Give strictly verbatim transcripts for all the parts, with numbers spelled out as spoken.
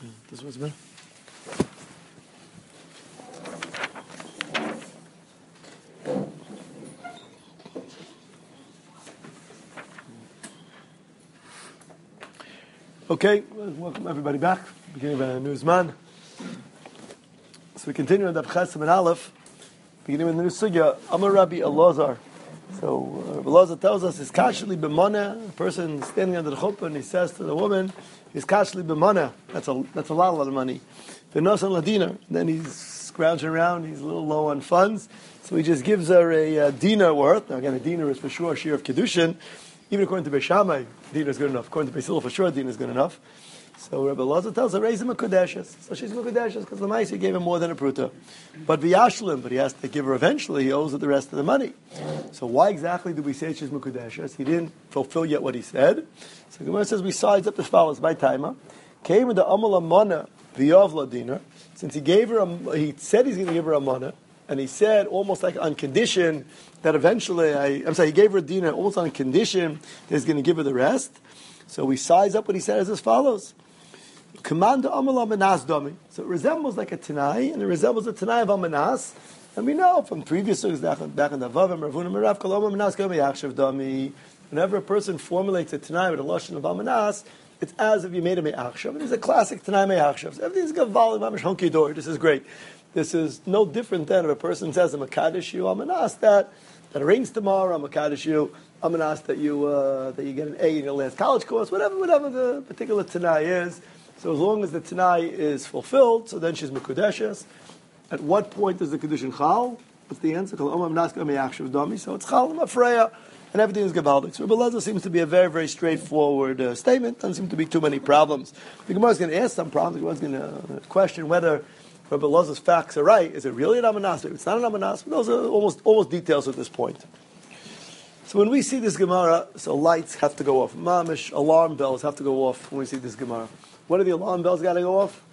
This was better. Okay, welcome everybody back. Beginning of a new Zman. So we continue on the Chesed and Aleph, beginning with the new sugya. Amar Rabbi Elazar. So uh, Rabbi Elazar tells us, "Is kashli b'mana." A person standing under the chuppah and he says to the woman, "Is kashli b'mana." That's a that's a lot, a lot of money. V'nosan ladina. Then he's scrounging around. He's a little low on funds, so he just gives her a, a dinar worth. Now again, a dinar is for sure a share of kedushin. Even according to Beis Shammai, dinar is good enough. According to Beis Hillel, for sure, dinar is good enough. So Rabbi Elazar tells her, raise him a kodeshes. So she's a kodeshes because the Lamaisi gave him more than a pruta. But v'yashlim, but he has to give her eventually. He owes her the rest of the money. So why exactly do we say she's mukudeshes? He didn't fulfill yet what he said. So Gemara says we size up as follows. By timer, came with the amal amana v'yavla dinar. Since he gave her, a, he said he's going to give her a mana, and he said almost like on condition that eventually, I, I'm sorry, he gave her a dinar almost on condition that he's going to give her the rest. So we size up what he said as follows. Command Amala Manas Dami. So it resembles like a Tanai, and it resembles a Tanai of Amanas. And we know from previous surahs back in the Vavim, Ravuna Merav, Koloma Manas Gomi Yakshav Dami. Whenever a person formulates a Tanai with a Lashon of Amanas, it's as if you made a Me'achshav. And it's a classic Tanai Me'achshav. So everything's Gaval, Mamish Honky Door. This is great. This is no different than if a person says, I'm a Kaddish you, Amanas, that, that it rains tomorrow, I'm a Kaddish you, Amanas, that you, uh, that you get an A in your last college course, whatever, whatever the particular Tanai is. So as long as the Tanai is fulfilled, so then she's Mekudeshes. At what point does the Kedushin Chal? What's the answer? So it's Chal Mafreya, and everything is Gavaldik. So Rabbi Elazar seems to be a very, very straightforward uh, statement. Doesn't seem to be too many problems. The Gemara is going to ask some problems. The Gemara is going to question whether Rabbi Elazar's facts are right. Is it really an Amanas? If it's not an Amanas, those are almost, almost details at this point. So when we see this Gemara, so lights have to go off. Mamish, alarm bells have to go off when we see this Gemara. What are the alarm bells got to go off?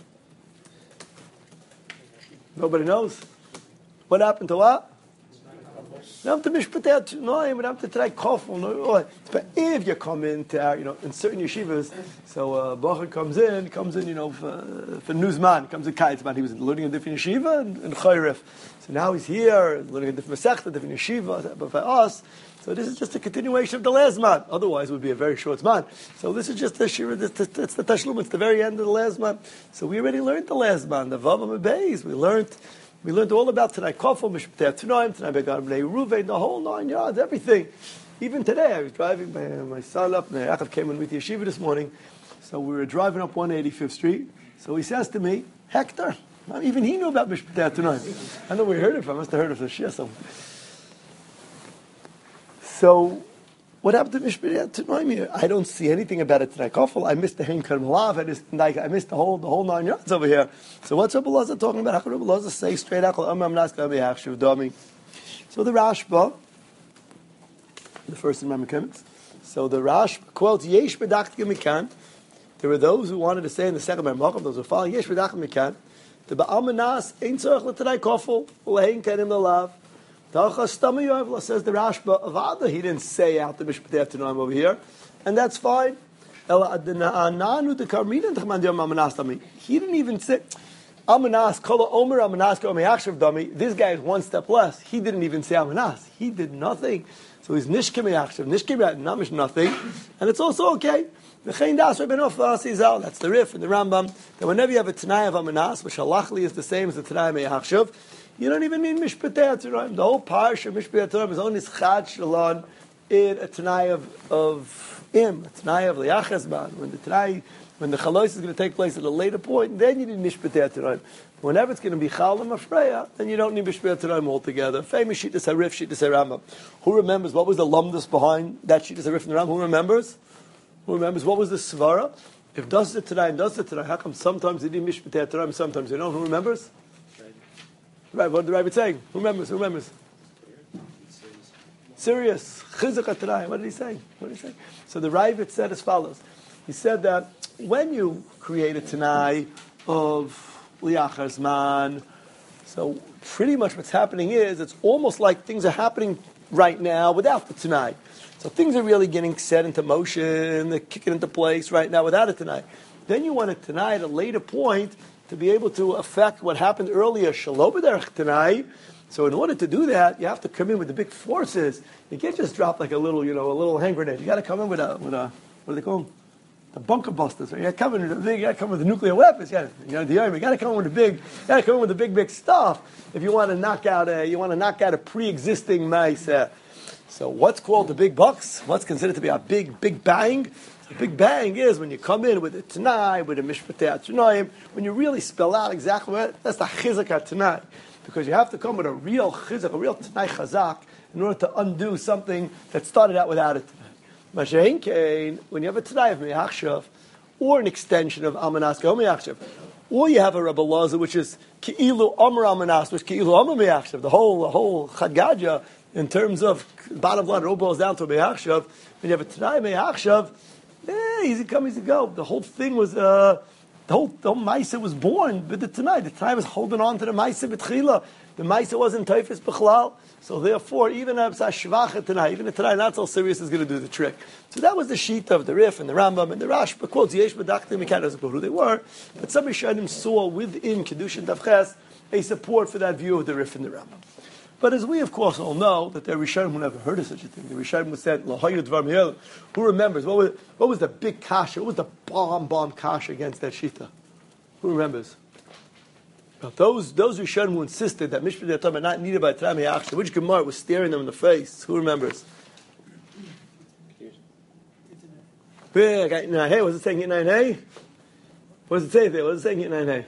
Nobody knows. What happened to what? Not to mishpatet, no, but not to try kofel. But if you come into, our, you know, in certain yeshivas, so uh, Bacher comes in, comes in, you know, for, for Newsman, comes in Kaitzman. He was learning a different yeshiva in, in Chayrif. So now he's here, learning a different masechta, a different yeshiva. But for us, so this is just a continuation of the last man. Otherwise, it would be a very short man. So this is just the shira. It's the tashlum. It's the very end of the last man. So we already learned the last man. The vavam beis. We learned. We learned all about tonight. Kofel mishpatei tonight. Tonight began bnei Ruvain. The whole nine yards. Everything. Even today, I was driving my, my son up. And Yaakov came in with yeshiva this morning. So we were driving up one eighty-fifth Street. So he says to me, Hector. Even he knew about mishpatei tonight. I know where he heard it from. I must have heard it from the shia somewhere. So, what happened to Mishpatei Tanoim? I don't see anything about it tonight. I missed the Hein Karm Lav. I missed, I missed the whole the whole nine yards over here. So what's Rabbi Elazar talking about? How can Rabbi Elazar say straight out? So the Rashba, the first in Rambam. So the Rashba quotes Yesh B'Dacht Gemikan. There were those who wanted to say in the second Rambam, those who follow Yesh B'Dacht Gemikan. The Ba'al Manas Ein Tzorch L'Tanai Kofel L'Hein Karim L'Lav. Says the Rashba of Ada, he didn't say out the Mishpatei Tanoim over here, and that's fine. He didn't even say Amanas Kola Omer Amanas Kola Me'achshav Dami. This guy is one step less. He didn't even say Amanas. He did nothing. So he's Nishke Me'achshav, Nishke Namish nothing, and it's also okay. That's the riff in the Rambam that whenever you have a Tanai of Amanas, which halachli is the same as the Tanai Me'achshav, you don't even need Mishpatei Tanoim. The whole parsha of Mishpatei Tanoim is only Schad Shalon in a Tanai of, of Im, a Tanai of Liachazman. When the Tanai, when the Chalois is going to take place at a later point, then you need Mishpatei Tanoim. Whenever it's going to be Chal and Mafreya, then you don't need Mishpatei Tanoim altogether. Famous Shittas Harif, Shittas Harambam. Who remembers what was the lumdus behind that Shittas Harif in the Rambam? Who remembers? Who remembers what was the Svara? If does it Tanai and does it Tanai, how come sometimes they need Mishpatei Tanoim, sometimes they don't? Who remembers? Right, what did the Rabbi say? Who remembers? Who remembers? Serious. Chizuk Atanai. What did he say? What did he say? So the Rabbi said as follows. He said that when you create a Tanai of Liachar Zman, so pretty much what's happening is it's almost like things are happening right now without the Tanai. So things are really getting set into motion, they're kicking into place right now without a Tanai. Then you want it tonight at a later point to be able to affect what happened earlier, Shalom B'derech tonight. So in order to do that, you have to come in with the big forces. You can't just drop like a little, you know, a little hand grenade. You got to come in with a, with a, what do they call them? The bunker busters. Right? You got to come in with the big. You got to come with the nuclear weapons. You got to, you know, the army. You got to come in with the big. You got to come in with the big, big stuff. If you want to knock out a, you want to knock out a pre-existing mice. Uh, so what's called the big bucks? What's considered to be a big, big bang? The big bang is when you come in with the Tanai, with the Mishpatei Tanoim, when you really spell out exactly what that's the Chizak Tanai. Because you have to come with a real Chizak, a real Tanai Chazak, in order to undo something that started out without it. Mashain Kain, when you have a Tanai of Me'achshav, or an extension of Amanas Go Me'achshav, or you have a Rebbe Laza, which is Ki'ilu Amr Amanas, which Ki'ilu Amr Me'achshav, the whole, the whole Chadgadja, in terms of bottom line, it all boils down to Me'achshav. When you have a Tanai Me'achshav, eh, easy come, easy go. The whole thing was, uh, the whole, the whole Maisa was born with the Tanai. The Tanai was holding on to the Maisa B'tchila. The Maisa wasn't Taifis B'chlal. So therefore, even a Shvacha Tanai, even a Tanai not so serious is going to do the trick. So that was the sheet of the Rif and the Rambam and the Rashba quotes, Yesh B'dachtim, we can't know who they were, but some Rishonim saw within Kedushin Davches a support for that view of the Rif and the Rambam. But as we, of course, all know, that there are Rishonim who never heard of such a thing. The Rishonim who said, L'hoyu Dvar Mi'el. Who remembers? What was, what was the big kasha? What was the bomb, bomb kasha against that shita? Who remembers? Now, those those Rishonim who insisted that Mishpat Yatam are not needed by Tanai Me'achshav, which Gemara was staring them in the face? Who remembers? Big, hey, what was it saying? Hey? What does it say there? What does it say? Hey?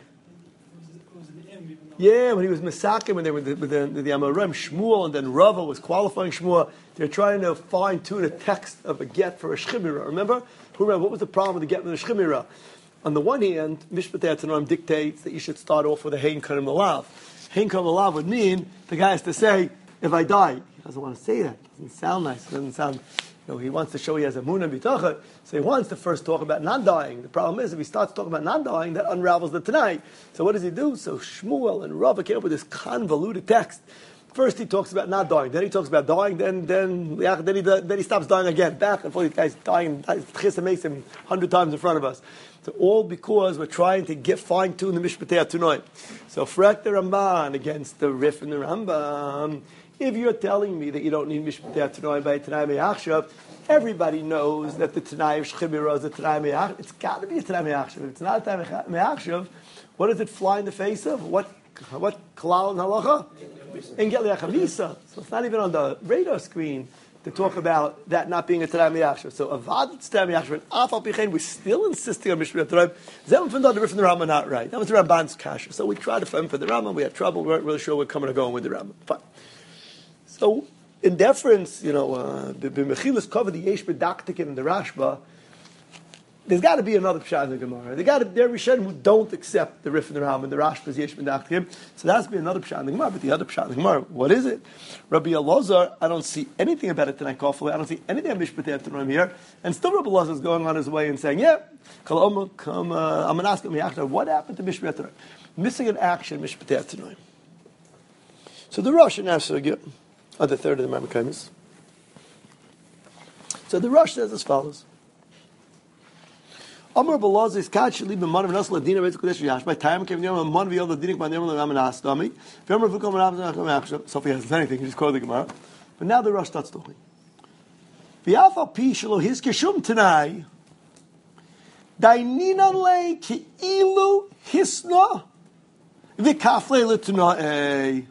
Yeah, when he was Mesakim, when they were with the, the, the, the Amorim, Shmuel, and then Rava was qualifying Shmuel, they're trying to fine-tune a text of a get for a Shchimira. Remember? Who remember? What was the problem with the get with a Shchimira? On the one hand, Mishpatei Tanoim dictates that you should start off with a Hein Karim Alav. Hein Karim Alav would mean the guy has to say, if I die. He doesn't want to say that. It doesn't sound nice. It doesn't sound... You know, he wants to show he has a Munah B'tachah, so he wants to first talk about non-dying. The problem is, if he starts talking about non-dying, that unravels the Tanai. So what does he do? So Shmuel and Rava came up with this convoluted text. First he talks about not dying, then he talks about dying, then then then he, then he stops dying again. Back and forth, these guys dying, Chisa makes him a hundred times in front of us. So all because we're trying to get fine-tune the Mishpatei Tanoim. So Frak the Ramban against the Rif and the Rambam. If you're telling me that you don't need Mishpatei Tanoim by Tanai Me'achshav, everybody knows that the Tanai of Shchimira is a Tanai Me'achshav. It's got to be a Tanai Me'achshav. If it's not a Tanai Me'achshav, what does it fly in the face of? What what Kalal and Halacha? And Get Liachavisa. So it's not even on the radar screen to talk about that not being a Tanai Me'achshav. So Avad it's Tanai Me'achshav, and Afal Pichein, we're still insisting on Mishpatei Tanoim. Zem from the Rif and the Rambam not right. That was the Ramban's kasha. So we tried to find for the Rambam. We had trouble. We weren't really sure we're coming or going with the Rambam. Fine. So, in deference, you know, uh, the Mechilas cover the Yesh B'daktikin and the Rashba. There's got to be another pshat in the Gemara. There got to there are Rishonim who don't accept the Rif and the Ram and the Rashba's Yesh B'daktikin. So there has to be another pshat in the Gemara. But the other pshat in the Gemara, what is it? Rabbi Elazar, I don't see anything about it tonight. I don't see anything about Mishpatei Tanoim here. And still, Rabbi Elazar is going on his way and saying, "Yeah, Kol come. I'm going to ask him, what happened to Mishpatei Tanoim? Missing an action, Mishpatei Tanoim." So the Rosh and Asher. Or the third of the Mamakaimis. So the Rosh says as follows. Amar Balaz is catch leave the man of Nasla Dina Red Kodesh Yash by time came the man of the Dinik by the Raman Astami. If you remember Vukom so if he has anything, he just quote the Gemara. But now the Rosh starts talking. V'afa pi shelo his kishum tanai. Dainina le ki ilu hisna v'kafle letunai.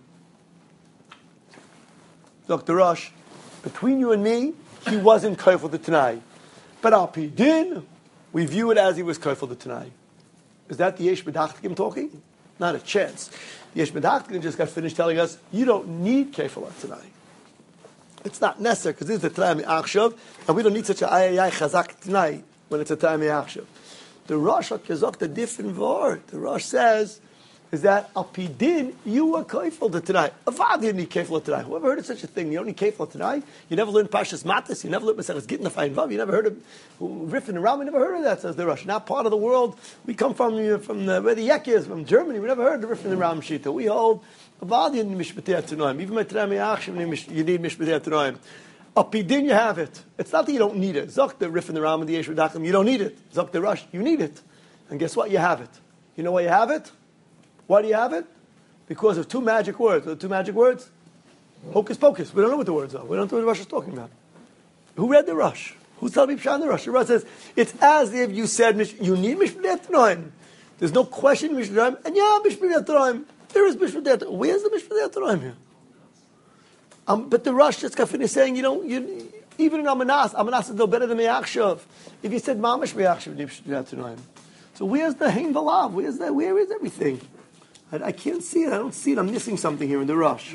Doctor Rosh, between you and me, he wasn't kafel the Tanai. But al pi din, we view it as he was kafel the Tanai. Is that the Yesh B'dachtikim talking? Not a chance. The Yesh B'dachtikim just got finished telling us, you don't need kafel Tanai. It's not necessary, because this is the Tanai Me'achshav, and we don't need such a ayayay chazak Tanai when it's a Tanai Me'achshav. The Rosh HaKazak, the different word, the Rosh says, is that al pi din, you were kafel the Tanai. Avad didn't need kafel the Tanai. Whoever heard of such a thing? You don't need kafel the Tanai. You never learned Pashas Matas. You never learned Maseches Gittin Fayin Vav. You never heard of Rif and Ram. You never heard of that, says the Rosh. Not part of the world. We come from from the, where the Yek is, from Germany. We never heard of the Rif and the Ram Shita. We hold Avad didn't need Mishpatei Tanoim. Even my Tanai Me'achshav, you need Mishpatei Tanoim. Al pi din, you have it. It's not that you don't need it. Zok the Rif and the Ram and the Yesh B'dachtikim, you don't need it. Zok the Rosh, you need it. And guess what? You have it. You know why you have it? Why do you have it? Because of two magic words. What are the two magic words? Hocus pocus. We don't know what the words are. We don't know what the Rush is talking about. Who read the Rush? Who's telling me Pshat in the Rush? The Rush says, it's as if you said, you need Mishpah Tanoim. There's no question Mishpah Tanoim. And yeah, Mishpah Tanoim. There is Mishpah Tanoim. Where's the Mishpah Tanoim here? Um, but the Rush just got finished saying, you know, you, even in Amanas, Amanas is no better than Me'achshav. If you said Mamash Me'achshav, you need Mishpah Tanoim. So where's the Hein Valav? Where's that? Where is everything? I, I can't see it. I don't see it. I'm missing something here in the Rush.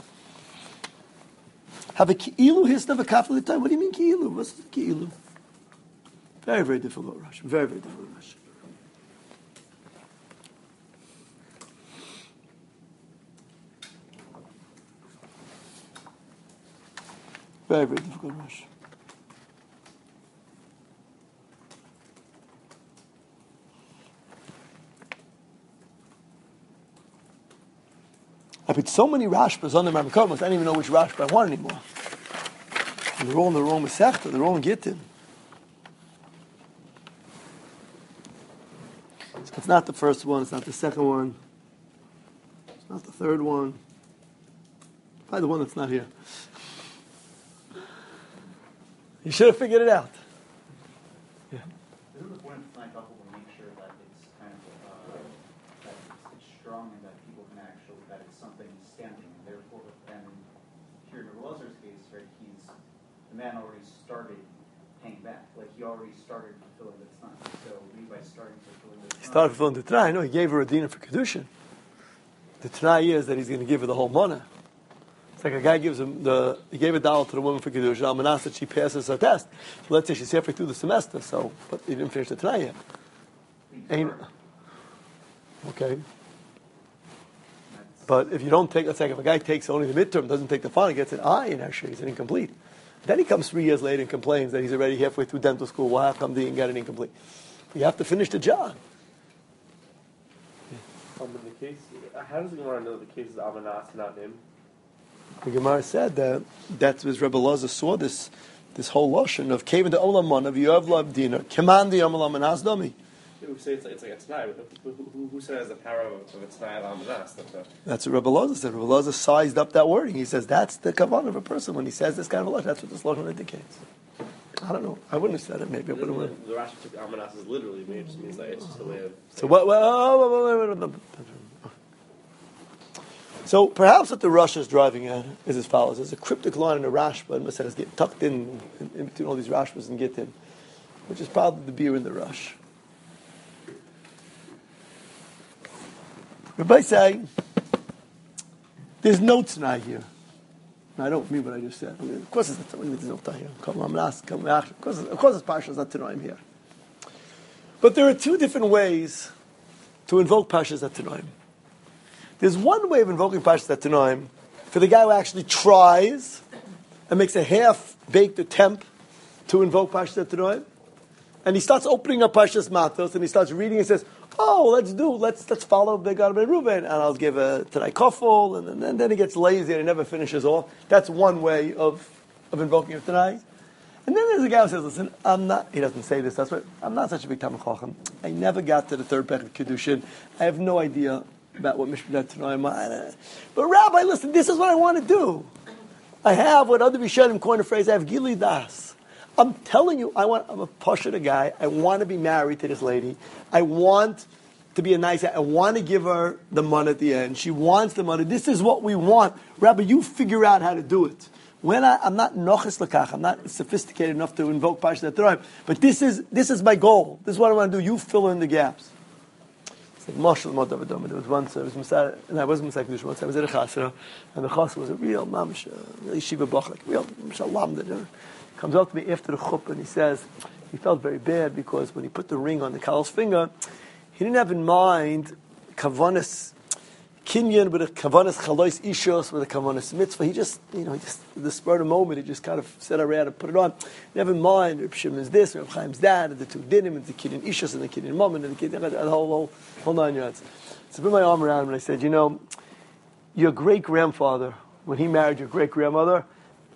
Have a ki'ilu hisna v'kafel time. What do you mean ki'ilu? What's the ki'ilu? Very, very difficult Rush. Very, very difficult Rush. Very, very difficult Rush. I put so many Rashbas on the Marmakom, I don't even know which Rashba I want anymore. And they're all in the wrong Masechta, they're all in Gittin. It's not the first one, it's not the second one, it's not the third one. Probably the one that's not here. You should have figured it out. Yeah. Isn't the point of tonight couple to make sure that it's kind of uh, that it's, it's strong and that people can actually that it's something standing and therefore and here in Elazar's case, right, he's the man already started paying back. Like he already started fulfilling the time. So Levi starting fulfilling the time. He started fulfilling the Tanai. I know he gave her a dinner for Kedushin. The Tanai is that he's going to give her the whole money. It's like a guy gives him the, he gave a dollar to the woman for Kedushin. Almanas that she passes her test. So let's say she's halfway through the semester, so, but he didn't finish the Tanai yet. Ain't, okay. But if you don't take, let's say if a guy takes only the midterm, doesn't take the final, gets an I in actually, he's an incomplete. Then he comes three years later and complains that he's already halfway through dental school. Why come he didn't get an incomplete? You have to finish the job. Um, in the case, how does he want to know the case is Amanas, not him? The Gemara said that that's as Rebbe Loza saw this this whole lotion of came into Olam of Yoav Lav Dinner, command the Olam and Asdami. Who say it's like, it's like a t'nai? Who, who, who says the power of, of a t'nai of Amanas? That's what Rebbe Loza said. Rebbe Loza sized up that wording. He says that's the kavanah of a person when he says this kind of a lotion. That's what this lotion indicates. I don't know. I wouldn't have said it. Maybe I wouldn't have. The Rashi took Amanas as literally. Maybe it just means that it's just a way of. So what? Well, oh, wait, wait, wait, wait. So perhaps what the Rush is driving at is as follows. There's a cryptic line in the Rashba, and it's get tucked in, in, in between all these Rashbas and Gittin, which is probably the beer in the Rush. Rabbi say, there's no Tanai here. Now, I don't mean what I just said. I mean, of course, it's not, there's no Tanai here. Come on, of course, of course, it's Parshas not Tanoim here. But there are two different ways to invoke Parshas Tanoim. There's one way of invoking Parshas Tanoim for the guy who actually tries and makes a half-baked attempt to invoke Parshas Tanoim, and he starts opening up Parshas Matos and he starts reading and says, "Oh, let's do, let's let's follow Begad Ben Reuven, and I'll give a Tanai Kofel," and, and, and then he gets lazy and he never finishes off. That's one way of of invoking a Tanai. And then there's a guy who says, "Listen, I'm not." He doesn't say this. That's right. I'm not such a big Talmid Chacham. I never got to the third Pech of Kedushin. I have no idea about what Mishpat Tanoim. But Rabbi, listen, this is what I want to do. I have what other Rishonim coined a phrase. I have Gili Das. I'm telling you, I want. I'm a Pashuta guy. I want to be married to this lady. I want to be a nice guy. I want to give her the money at the end. She wants the money. This is what we want. Rabbi, you figure out how to do it. When I, I'm not noches lakach, I'm not sophisticated enough to invoke Parshas Tanoim, but this is this is my goal. This is what I want to do. You fill in the gaps. It's like Mashal Modav Adom. There was once, I was Masad, and I wasn't Masad Kedusha once. I was at a chasra, and the chasra was a real mamish, a yeshiva bach, like real shalom. That comes up to me after the chuppah, and he says he felt very bad because when he put the ring on the Kal's finger, he didn't have in mind kavanas kinyan with a kavanas chalois ishos with a kavanas mitzvah. He just, you know, he just the spur of the moment, he just kind of said around and put it on. Never mind, Reb Shimon's this, Reb Chaim's that, and the two dinim, and the kinyan ishos, and the kinyan mom, and the kinyan, the whole, whole, whole nine yards. So I put my arm around him and I said, you know, your great grandfather, when he married your great grandmother,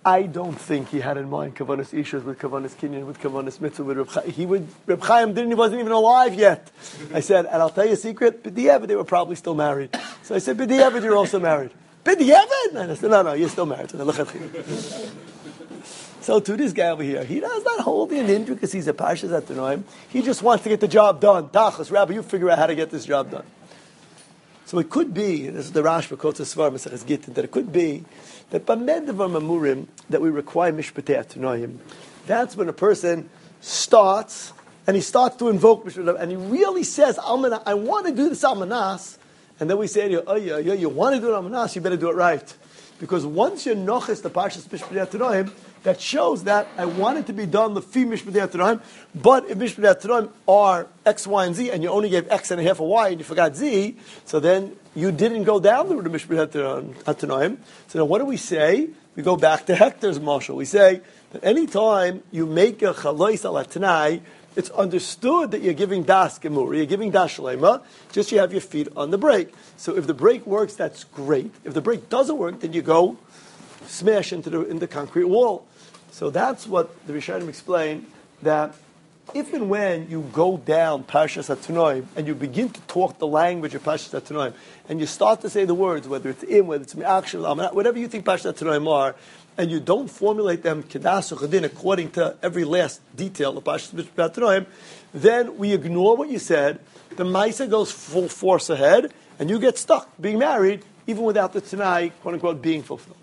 I don't think he had in mind Kavanas Ishas with Kavanas Kinyan, with Kavanas Mitzvah, with Reb Chaim. He would, Reb Chaim didn't, he wasn't even alive yet. I said, and I'll tell you a secret, B'diavad, they were probably still married. So I said, B'diavad, you're also married. B'diavad? And I said, no, no, you're still married. So to this guy over here, he does not hold in the intricacies of Parshas HaTanoim. He just wants to get the job done. Tachlis, Rabbi, you figure out how to get this job done. So it could be, this is the Rashba quotes the Svar Maseches Gittin, that it could be that B'med Devar Mamurim, that we require Mishpatei HaTanoim, that's when a person starts, and he starts to invoke Mishpatei, and he really says, Almanah, I want to do this Almanas, and then we say to you, oh yeah, yeah, you want to do it Almanas, you better do it right. Because once you're noches the Parshas Mishpatei HaTanoim, that shows that I want it to be done lefi Mishpatei HaTanoim, but if Mishpatei HaTanoim are X, Y, and Z, and you only gave X and a half of Y, and you forgot Z, so then you didn't go down the route of Mishpatei HaTanoim. So then what do we say? We go back to Hector's marshal. We say that any time you make a chalois al Tanai, it's understood that you're giving das gemur, you're giving das shlema, just you have your feet on the brake. So if the brake works, that's great. If the brake doesn't work, then you go smash into the in the concrete wall. So that's what the Rishonim explain, that if and when you go down Parshas HaTanoim and you begin to talk the language of Parshas HaTanoim and you start to say the words, whether it's im, whether it's me'achshel, whatever you think Parshas HaTanoim are, and you don't formulate them kedas uchadin according to every last detail of Parshas HaTanoim, then we ignore what you said, the Maisa goes full force ahead, and you get stuck being married even without the Tanai, quote unquote, being fulfilled.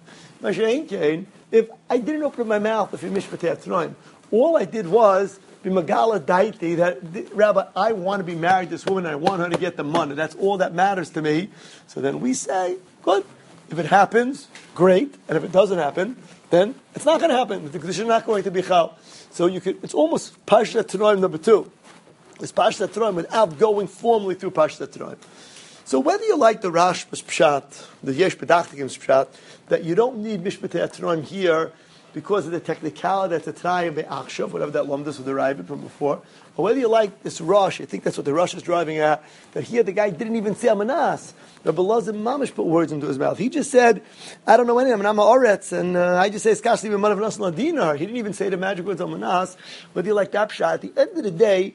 If I didn't open my mouth if you Mishpatei HaTanoim, all I did was be Magala Daiti, that, Rabbi, I want to be married to this woman and I want her to get the money. That's all that matters to me. So then we say, good. If it happens, great. And if it doesn't happen, then it's not going to happen. The condition is not going to be chal. So you could, it's almost Parshas HaTanoim number two. It's Parshas HaTanoim without going formally through Parshas HaTanoim. So whether you like the Rashba's Pshat, the Yesh B'dachtikim's Pshat, that you don't need Mishpatei HaTanoim here because of the technicality that's a Tanai Be'achshav, whatever that lumdus with the Ravid from before, or whether you like this Rosh, I think that's what the Rosh is driving at, that here the guy didn't even say Amanas. Rabbi Elazar Mamish put words into his mouth. He just said, I don't know anything, I'm Oretz, and uh, I just say Skashli B'manav Nasan Dinar. He didn't even say the magic words Amanas. Whether you like that Pshat, at the end of the day,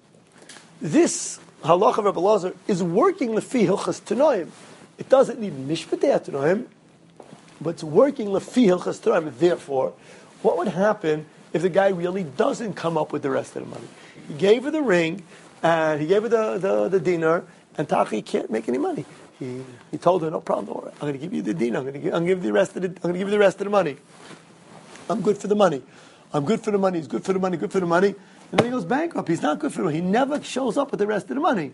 this Halacha of Rabbi Elazar is working lefi Hilchas Tanoim. It doesn't need Mishpatei HaTanoim, but it's working lefi Hilchas Tanoim. Therefore, what would happen if the guy really doesn't come up with the rest of the money? He gave her the ring, and he gave her the, the, the dinar, and Taki can't make any money. He he told her, no problem, don't worry. I'm going to give you the dinar. I'm going to give, I'm going to give you the rest of the I'm going to give you the rest of the money. I'm good for the money. I'm good for the money. He's good for the money. Good for the money. And then he goes bankrupt. He's not good for the money. He never shows up with the rest of the money.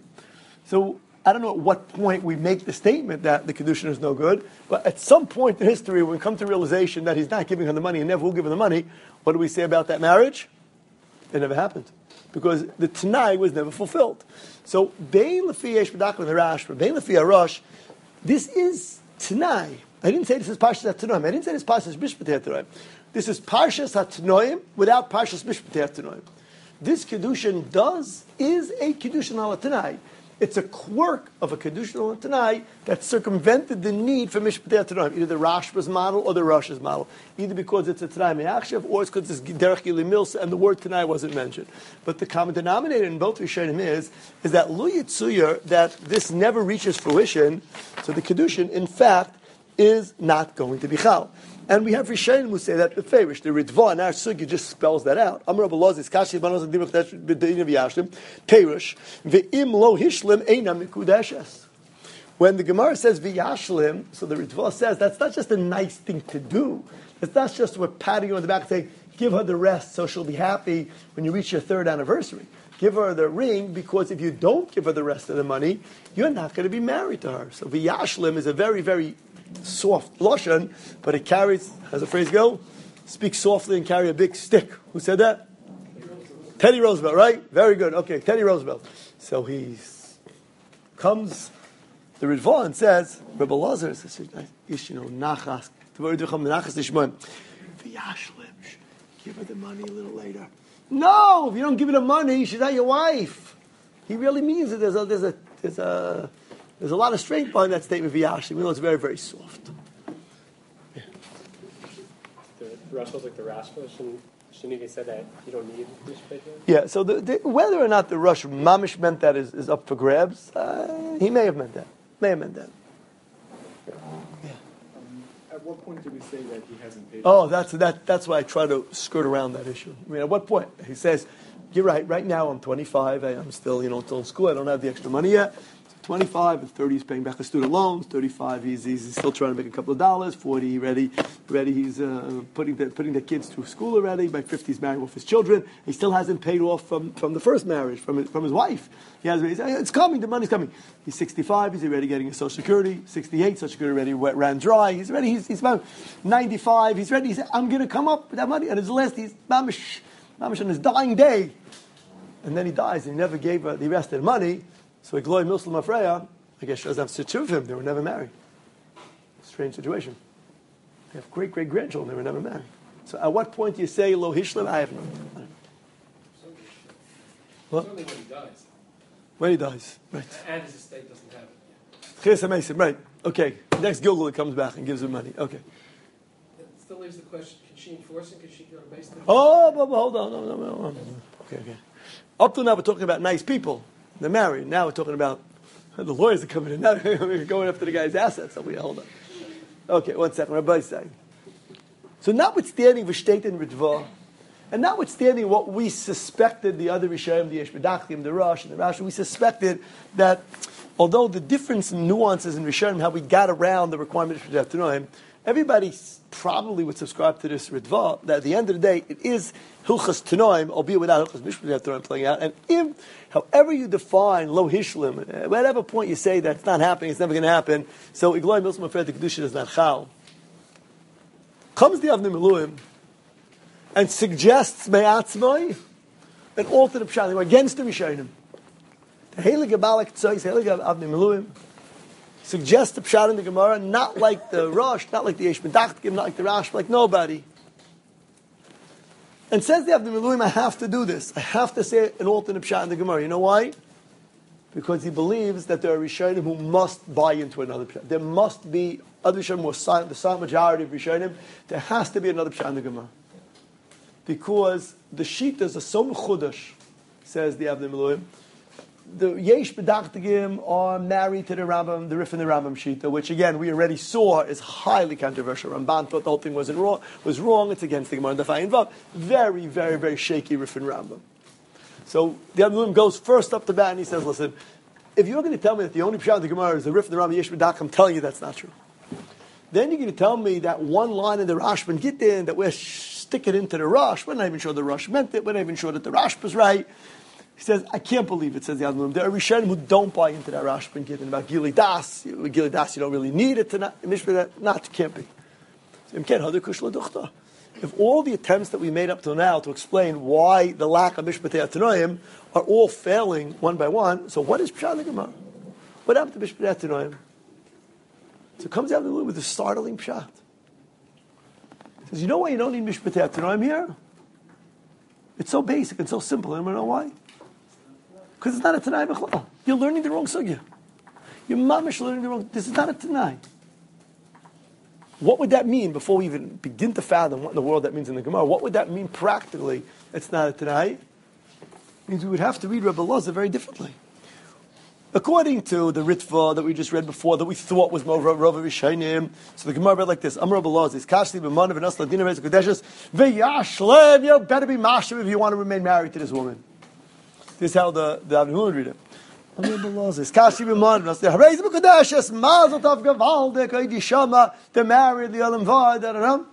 So I don't know at what point we make the statement that the Kedushin is no good, but at some point in history, when we come to realization that he's not giving her the money and never will give her the money, what do we say about that marriage? It never happened. Because the Tanai was never fulfilled. So, Bein Lefi Yesh B'dachtikim and the Rashba, Bein Lefi Arosh, this is Tanai. I didn't say this is Parshas HaTanoim. I didn't say this is Parshas Mishpatei HaTanoim. This is Parshas HaTanoim without Parshas Mishpatei HaTanoim. This Kedushin does, is a Kedushin al Tanai. It's a quirk of a Kedushin al Tanai that circumvented the need for Mishpatei HaTanoim, either the Rashba's model or the Rosh's model. Either because it's a Tanai Me'achshav, or it's because it's Derech Gili Milsa and the word Tanai wasn't mentioned. But the common denominator in both Rishonim is, is that Lu Yitzuyer, that this never reaches fruition, so the Kedushin, in fact, is not going to be chal. And we have Rishonim who say that beferish. The Ritva in our sugi just spells that out. Amar Rabbi Elazar, Kashi Banos and Dimach B'Din V'Yashlim, Perish, Ve'im Lo Hishlim Eina Mikudeshes. When the Gemara says V'Yashlim, so the Ritva says that's not just a nice thing to do. It's not just we're patting you on the back and saying, give her the rest so she'll be happy when you reach your third anniversary. Give her the ring, because if you don't give her the rest of the money, you're not going to be married to her. So V'Yashlim is a very, very soft lashon, but it carries, how's the phrase go? Speak softly and carry a big stick. Who said that? Teddy Roosevelt, right? Very good. Okay, Teddy Roosevelt. So he comes, the Ritva, and says, Rebbe Elazar says, you know, nachas, give her the money a little later. No, if you don't give her the money, she's not your wife. He really means it. There's a, there's a, there's a, There's a lot of strength behind that statement, V'yashlim. We know it's very, very soft. Yeah. Rush was like the Rashba, shouldn't, shouldn't he say that you don't need Mishpeh? Yeah, so the, the, whether or not the Rush Mamish meant that is, is up for grabs. Uh, he may have meant that. May have meant that. Yeah. Um, at what point do we say that he hasn't paid? Oh, that's that. That's why I try to skirt around that issue. I mean, at what point he says, "You're right. Right now, I'm twenty-five. I, I'm still, you know, still in school. I don't have the extra money yet. twenty-five and thirty, he's paying back the student loans. thirty-five, he's, he's still trying to make a couple of dollars. forty, ready, ready. He's uh, putting the putting the kids through school already. By fifty, he's married with his children. He still hasn't paid off from, from the first marriage, from his, from his wife. He has, he's, it's coming. The money's coming. He's sixty-five. He's already getting his Social Security. sixty-eight, Social Security already wet, ran dry. He's ready. He's, he's about ninety-five. He's ready. He's, I'm going to come up with that money. And his last, he's mamish, mamish on his dying day. And then he dies, and he never gave her the rest of the money. So he glory Muslim Afreya. I guess she doesn't have to of him. They were never married. Strange situation. They have great great grandchildren. They were never married. So at what point do you say lo hishlim? I have no idea. What? Only when he dies. When he dies, right? And his estate doesn't have it. Chesed right? Okay. Next Gilgal comes back and gives him money. Okay. It still leaves the question: can she enforce it? Can she go to base? Oh, but, but hold on, no, no, no, no. Okay, okay. Up to now, we're talking about nice people. They're married. Now we're talking about the lawyers are coming in. Now we're going after the guy's assets. So we hold on. Okay, one second. Rabbi saying. So notwithstanding V'shteit and Ritva, and notwithstanding what we suspected, the other Rishayim, the Yeshbedachim, the Rosh, and the Rashi, we suspected that although the difference in nuances in Rishayim, how we got around the requirement of Shemdat Tanoim, everybody probably would subscribe to this Ritva, that at the end of the day, it is Hilchas Tanoim, albeit without Hilchas Mishpat Tanoim playing out. And if, however you define Lo Hishlim, at whatever point you say that it's not happening, it's never going to happen, so Igloi Milsum Afred, the Kedusha is not Chal. Comes the Avnei Miluim and suggests Me'atzmai an alternate Pshat. They were against the Rishayim. The Heilig Balak Tzois, Heilig Avnei Miluim, suggests the Pshat in the Gemara, not like the Rosh, not like the Yesh Medachtim, not like the Rash, like nobody. And says the Avnei Miluim, I have to do this. I have to say an alternate Pshat in the Gemara. You know why? Because he believes that there are Rishonim who must buy into another Pshat. There must be, other Rishonim who are silent, the silent majority of Rishonim, there has to be another Pshat in the Gemara. Because the Shitas are so mechudash, says the Avnei Miluim. The Yesh B'dachtigim are married to the Rambam, the Rif and the Rambam Shita, which again we already saw is highly controversial. Ramban thought the whole thing wasn't wrong, was wrong. It's against the Gemara and the Fayin Vav. Very, very, very shaky Rif and Rambam. So the Avnei goes first up to bat and he says, "Listen, if you're going to tell me that the only Pshat of the Gemara is the Rif and the Rambam Yesh B'dachtigim, I'm telling you that's not true. Then you're going to tell me that one line in the Rashban Gittin that we're sticking into the Rosh. We're not even sure the Rosh meant it. We're not even sure that the Rash was right." He says, I can't believe it, says the Avnei. There are Rishonim who don't buy into that Rashi and Gittin about Gili Das. With Gili Das, you don't really need it to not, Mishpah, not, can't be. If all the attempts that we made up till now to explain why the lack of Mishpah Tanoim are all failing one by one, so what is Pshat the Gemara? What happened to Mishpah Tanoim? So it comes out with a startling Pshat. He says, you know why you don't need Mishpah Tanoim here? It's so basic and so simple. Anyone know why? Because it's not a Tanai B'chlal. You're learning the wrong sugya. You're mamish learning the wrong. This is not a Tanai. What would that mean before we even begin to fathom what in the world that means in the Gemara? What would that mean practically? It's not a Tanai. It means we would have to read Rebbe Loza very differently. According to the Ritva that we just read before, that we thought was more Rova Rishayim, so the Gemara read like this: Amar Rebbe Loza, is Kashli b'manav and Asla Dina Reis Kodeshes v'yashlev. You better be mashlim if you want to remain married to this woman. This is how the the Avnei would read it. Amar Rebbe Loza, is Kashli b'manav and Asla Reis Kodeshes Mazel Tov Gavaldek Oidi Shama. They're married, the Olam Vad. I don't know.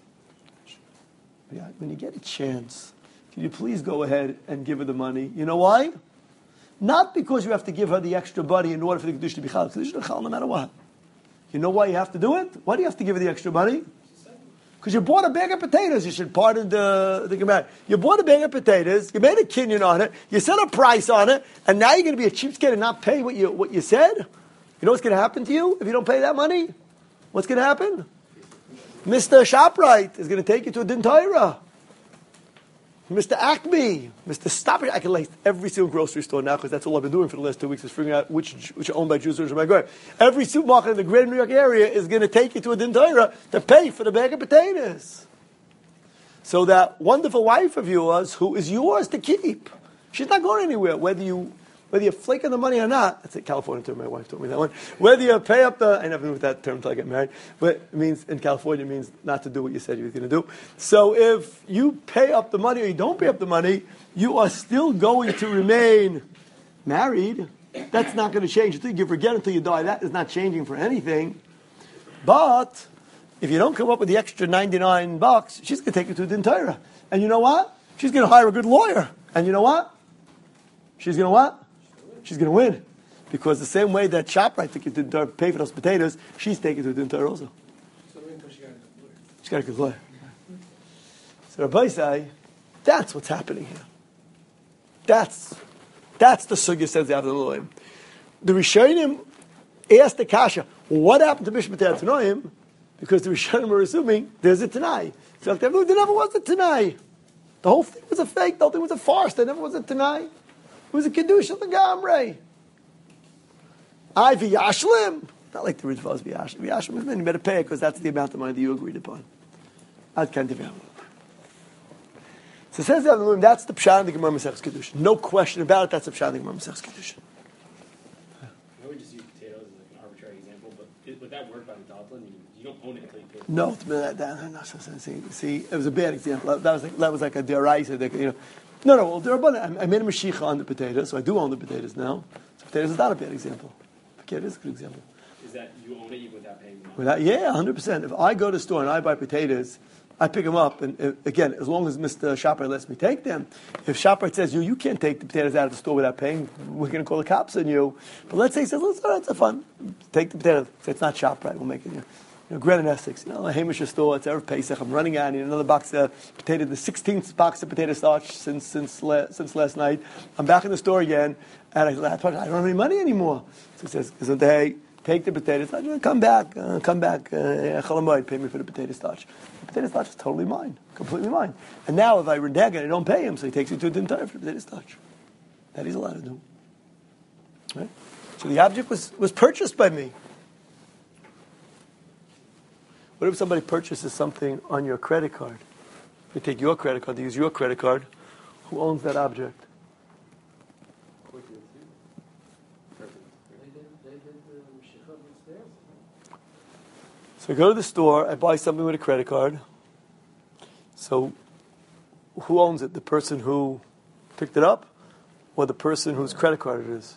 Yeah, when you get a chance, can you please go ahead and give her the money? You know why? Not because you have to give her the extra money in order for the Kedusha to be Chal. Kedusha is Chal no matter what. You know why you have to do it? Why do you have to give her the extra money? Because you bought a bag of potatoes. You should pardon the the Gemara. You bought a bag of potatoes. You made a kinyan on it. You set a price on it, and now you're going to be a cheapskate and not pay what you what you said. You know what's going to happen to you if you don't pay that money? What's going to happen? Mister Shoprite is going to take you to a Din Torah. Mister Acme, Mister Stop It. I can list every single grocery store now because that's all I've been doing for the last two weeks is figuring out which which are owned by Jews or which are by Goyim. Every supermarket in the greater New York area is going to take you to a Din Torah to pay for the bag of potatoes. So that wonderful wife of yours, who is yours to keep, she's not going anywhere, whether you whether you flake on the money or not. That's a California term. My wife taught me that one. Whether you pay up the, I never knew that term until I get married. But it means in California, it means not to do what you said you were going to do. So if you pay up the money or you don't pay up the money, you are still going to remain married. That's not going to change until you forget until you die. That is not changing for anything. But if you don't come up with the extra ninety-nine bucks, she's going to take you to the Torah. And you know what? She's going to hire a good lawyer. And you know what? She's going to what? She's going to win. Because the same way that ShopRite took you to the Torah, pay for those potatoes, she's taking you to the Torah also. So wait until she got a good lawyer. She's got a good lawyer. So Rabbi say, that's what's happening here. That's that's the sugya says the Avdaloim. The Rishonim asked the Kasha, what happened to Mishpat Tanoim? Because the Rishonim were assuming there's a Tanai. So there never was a Tanai. The whole thing was a fake. The whole thing was a farce. There never was a Tanai. It was a Kiddush of the Gamrei. I v'yashlim. Not like the Ritva was v'yashlim. V'yashlim is meant you better pay it because that's the amount of money that you agreed upon. Ad kan tiv'yam. So it says that that's the Pshat in the Gemara Maseches Kedushin. No question about it, that's the Pshat in the Gemara Maseches Kedushin. I would just use potatoes as like an arbitrary example, but it, would that work by the Doblin? You, you don't own it until you pay it. No, that, that, no, so, so, see, see, it was a bad example. That was like, that was like a deraisa. That, you know, no, no. Well, derabbanan, I, I made a mashicha on the potatoes, so I do own the potatoes now. So potatoes is not a bad example. Okay, it is a good example. Is that you own it even without paying the money? Without, yeah, one hundred percent. If I go to the store and I buy potatoes, I pick them up, and uh, again, as long as Mister Shopper lets me take them. If Shopper says, you you can't take the potatoes out of the store without paying, we're going to call the cops on you. But let's say he says, let's, all right, it's fun. Take the potatoes. Say, it's not ShopRite. We'll make it, you know, you know Gren and Essex. You know, a Hamish store, it's Erev Pesach. I'm running out. I need another box of potato, the sixteenth box of potato starch since since la- since last night. I'm back in the store again, and I, I don't have any money anymore. So he says, isn't hey, take the potatoes. I come back, uh, come back. Uh, pay me for the potato starch. The potato starch is totally mine, completely mine. And now if I renege and I don't pay him, so he takes me to the entire for the potato starch. That he's allowed to do. Right? So the object was, was purchased by me. What if somebody purchases something on your credit card? They take your credit card, they use your credit card. Who owns that object? So I go to the store, I buy something with a credit card. So who owns it? The person who picked it up or the person whose credit card it is?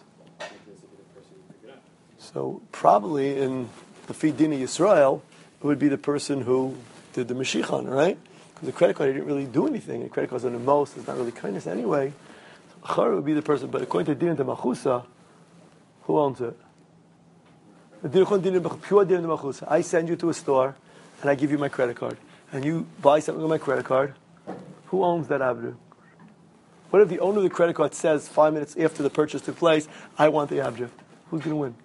So probably in the Fidini Yisrael, it would be the person who did the Mashiach, right? Because the credit card didn't really do anything. The credit card's on the most, it's not really kindness anyway. So Achar would be the person, but according to Din and Machusa, who owns it? I send you to a store and I give you my credit card and you buy something with my credit card. Who owns that abdu? What if the owner of the credit card says five minutes after the purchase took place, I want the object? Who's going to win?